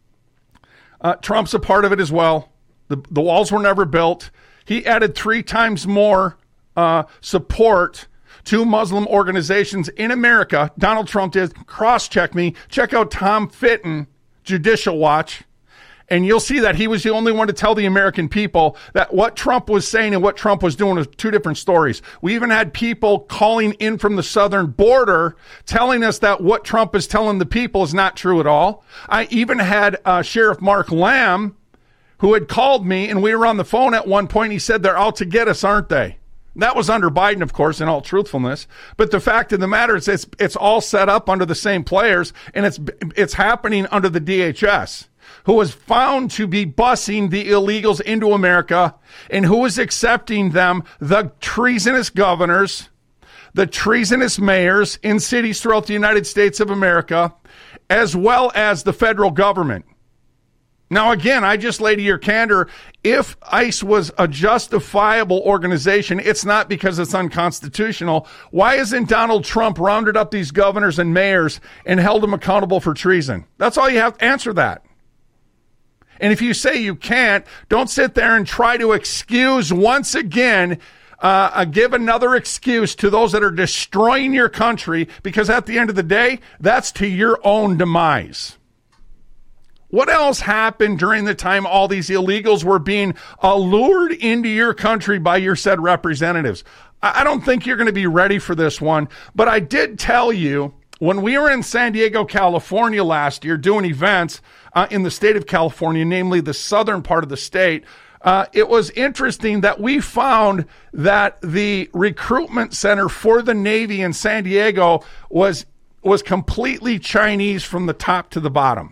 uh, Trump's a part of it as well. The, the walls were never built. He added three times more uh, support to Muslim organizations in America. Donald Trump did. Cross-check me. Check out Tom Fitton, Judicial Watch. And you'll see that he was the only one to tell the American people that what Trump was saying and what Trump was doing was two different stories. We even had people calling in from the southern border telling us that what Trump is telling the people is not true at all. I even had uh, Sheriff Mark Lamb, who had called me, and we were on the phone at one point. He said, they're out to get us, aren't they? That was under Biden, of course, in all truthfulness. But the fact of the matter is it's, it's all set up under the same players, and it's it's happening under the D H S, who was found to be busing the illegals into America, and who is accepting them, the treasonous governors, the treasonous mayors in cities throughout the United States of America, as well as the federal government. Now, again, I just lay to your candor, if ICE was a justifiable organization, it's not because it's unconstitutional. Why isn't Donald Trump rounded up these governors and mayors and held them accountable for treason? That's all you have to answer that. And if you say you can't, don't sit there and try to excuse once again, uh, uh, give another excuse to those that are destroying your country, because at the end of the day, that's to your own demise. What else happened during the time all these illegals were being allured into your country by your said representatives? I don't think you're going to be ready for this one, but I did tell you When we were in San Diego, California last year doing events uh, in the state of California, namely the southern part of the state, uh, it was interesting that we found that the recruitment center for the Navy in San Diego was was completely Chinese from the top to the bottom.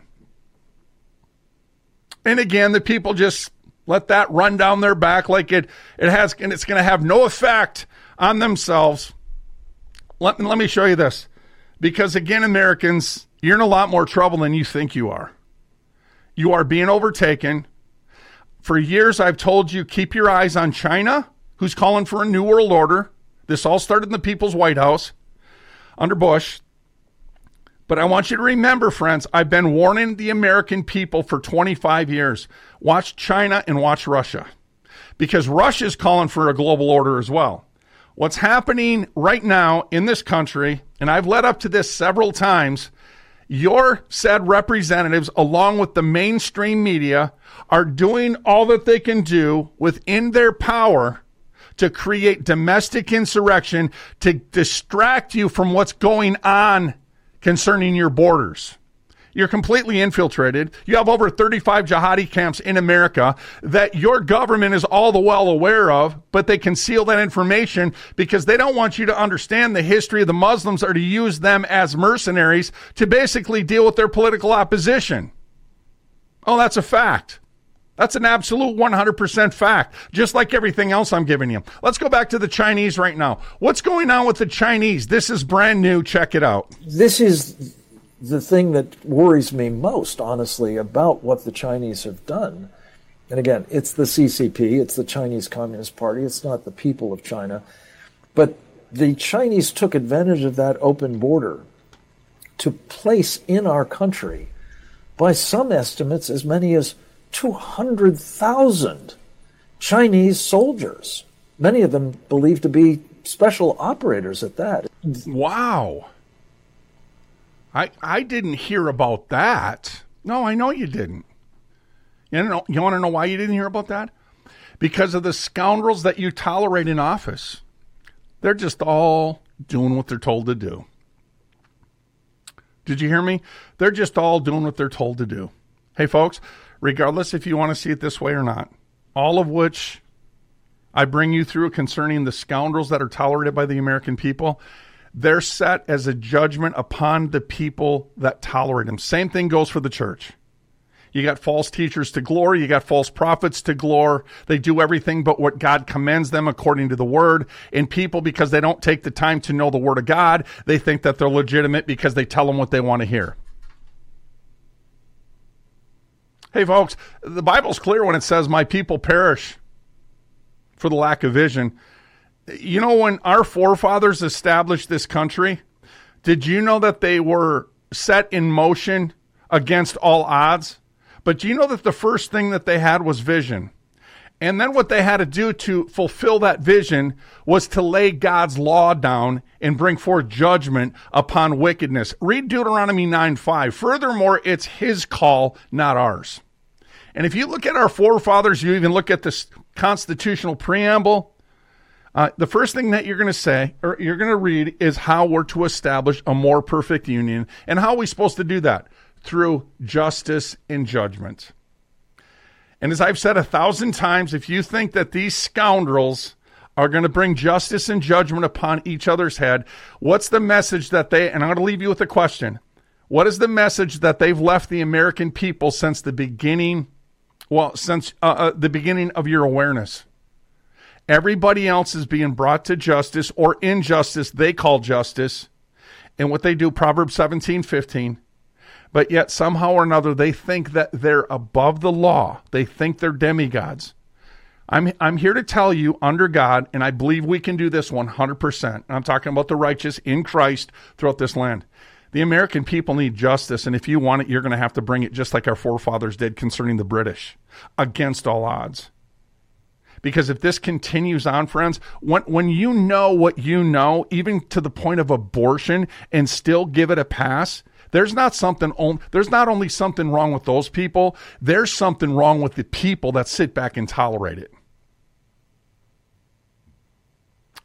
And again, the people just let that run down their back like it, it has, and it's going to have no effect on themselves. Let, let me show you this. Because again, Americans, you're in a lot more trouble than you think you are. You are being overtaken. For years, I've told you, keep your eyes on China, who's calling for a new world order. This all started in the People's White House under Bush. But I want you to remember, friends, I've been warning the American people for twenty-five years. Watch China and watch Russia. Because Russia's calling for a global order as well. What's happening right now in this country, and I've led up to this several times, your said representatives, along with the mainstream media, are doing all that they can do within their power to create domestic insurrection to distract you from what's going on concerning your borders. You're completely infiltrated. You have over thirty-five jihadi camps in America that your government is all the well aware of, but they conceal that information because they don't want you to understand the history of the Muslims or to use them as mercenaries to basically deal with their political opposition. Oh, that's a fact. That's an absolute one hundred percent fact, just like everything else I'm giving you. Let's go back to the Chinese right now. What's going on with the Chinese? This is brand new. Check it out. This is the thing that worries me most, honestly, about what the Chinese have done. And again, it's the C C P, it's the Chinese Communist Party, it's not the people of China. But the Chinese took advantage of that open border to place in our country, by some estimates, as many as two hundred thousand Chinese soldiers, many of them believed to be special operators at that. Wow. I I didn't hear about that. No, I know you didn't. You know, you want to know why you didn't hear about that? Because of the scoundrels that you tolerate in office. They're just all doing what they're told to do. Did you hear me? They're just all doing what they're told to do. Hey, folks, regardless if you want to see it this way or not, all of which I bring you through concerning the scoundrels that are tolerated by the American people, they're set as a judgment upon the people that tolerate them. Same thing goes for the church. You got false teachers to glory. You got false prophets to glory. They do everything but what God commends them according to the word. And people, because they don't take the time to know the word of God, they think that they're legitimate because they tell them what they want to hear. Hey, folks, the Bible's clear when it says, my people perish for the lack of vision. You know, when our forefathers established this country, did you know that they were set in motion against all odds? But do you know that the first thing that they had was vision? And then what they had to do to fulfill that vision was to lay God's law down and bring forth judgment upon wickedness. Read Deuteronomy nine five. Furthermore, it's his call, not ours. And if you look at our forefathers, you even look at this constitutional preamble, Uh, the first thing that you're going to say, or you're going to read, is how we're to establish a more perfect union. And how are we supposed to do that? Through justice and judgment. And as I've said a thousand times, if you think that these scoundrels are going to bring justice and judgment upon each other's head, what's the message that they, and I'm going to leave you with a question. What is the message that they've left the American people since the beginning, well, since uh, uh, the beginning of your awareness? Everybody else is being brought to justice, or injustice they call justice. And what they do, Proverbs seventeen fifteen. But yet somehow or another they think that they're above the law. They think they're demigods. I'm I'm here to tell you, under God, and I believe we can do this one hundred percent. I'm talking about the righteous in Christ throughout this land. The American people need justice, and if you want it, you're going to have to bring it just like our forefathers did concerning the British, against all odds. Because if this continues on, friends, when, when you know what you know, even to the point of abortion, and still give it a pass, there's not something. On, there's not only something wrong with those people, there's something wrong with the people that sit back and tolerate it.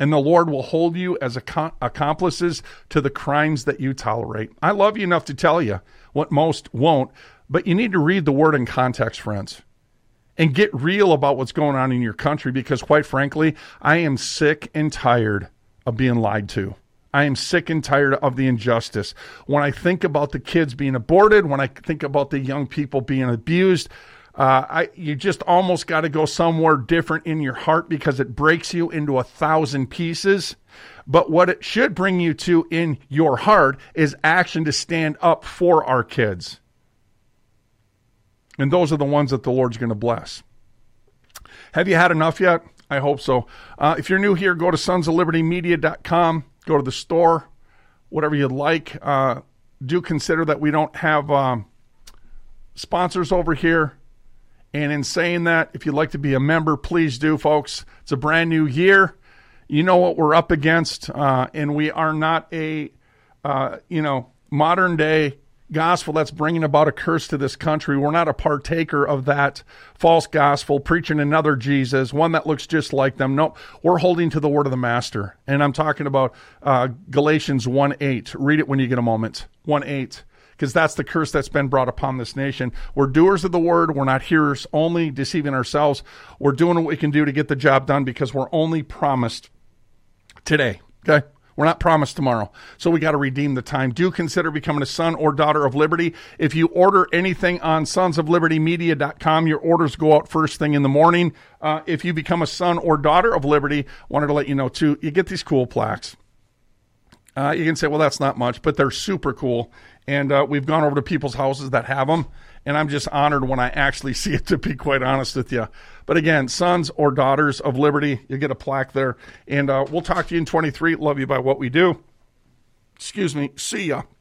and the Lord will hold you as ac- accomplices to the crimes that you tolerate. I love you enough to tell you what most won't, but you need to read the word in context, friends, and get real about what's going on in your country, because quite frankly, I am sick and tired of being lied to. I am sick and tired of the injustice. When I think about the kids being aborted, when I think about the young people being abused, uh, I, you just almost got to go somewhere different in your heart, because it breaks you into a thousand pieces. But what it should bring you to in your heart is action to stand up for our kids. And those are the ones that the Lord's going to bless. Have you had enough yet? I hope so. Uh, if you're new here, go to sons of liberty media dot com. Go to the store, whatever you'd like. Uh, do consider that we don't have um, sponsors over here. And in saying that, if you'd like to be a member, please do, folks. It's a brand new year. You know what we're up against, uh, and we are not a, uh, you know, modern day gospel that's bringing about a curse to this country. We're not a partaker of that false gospel, preaching another Jesus, one that looks just like them. No, we're holding to the word of the master. And I'm talking about uh, Galatians one eight. Read it when you get a moment. one eight. Because that's the curse that's been brought upon this nation. We're doers of the word. We're not hearers only, deceiving ourselves. We're doing what we can do to get the job done, because we're only promised today. Okay? We're not promised tomorrow. So we got to redeem the time. Do consider becoming a son or daughter of Liberty. If you order anything on sons of liberty media dot com, your orders go out first thing in the morning. Uh, if you become a son or daughter of Liberty, wanted to let you know too, you get these cool plaques. Uh, you can say, well, that's not much, but they're super cool. And uh, we've gone over to people's houses that have them, and I'm just honored when I actually see it, to be quite honest with you. But again, sons or daughters of Liberty, you get a plaque there. And uh, we'll talk to you in twenty-three. Love you by what we do. Excuse me. See ya.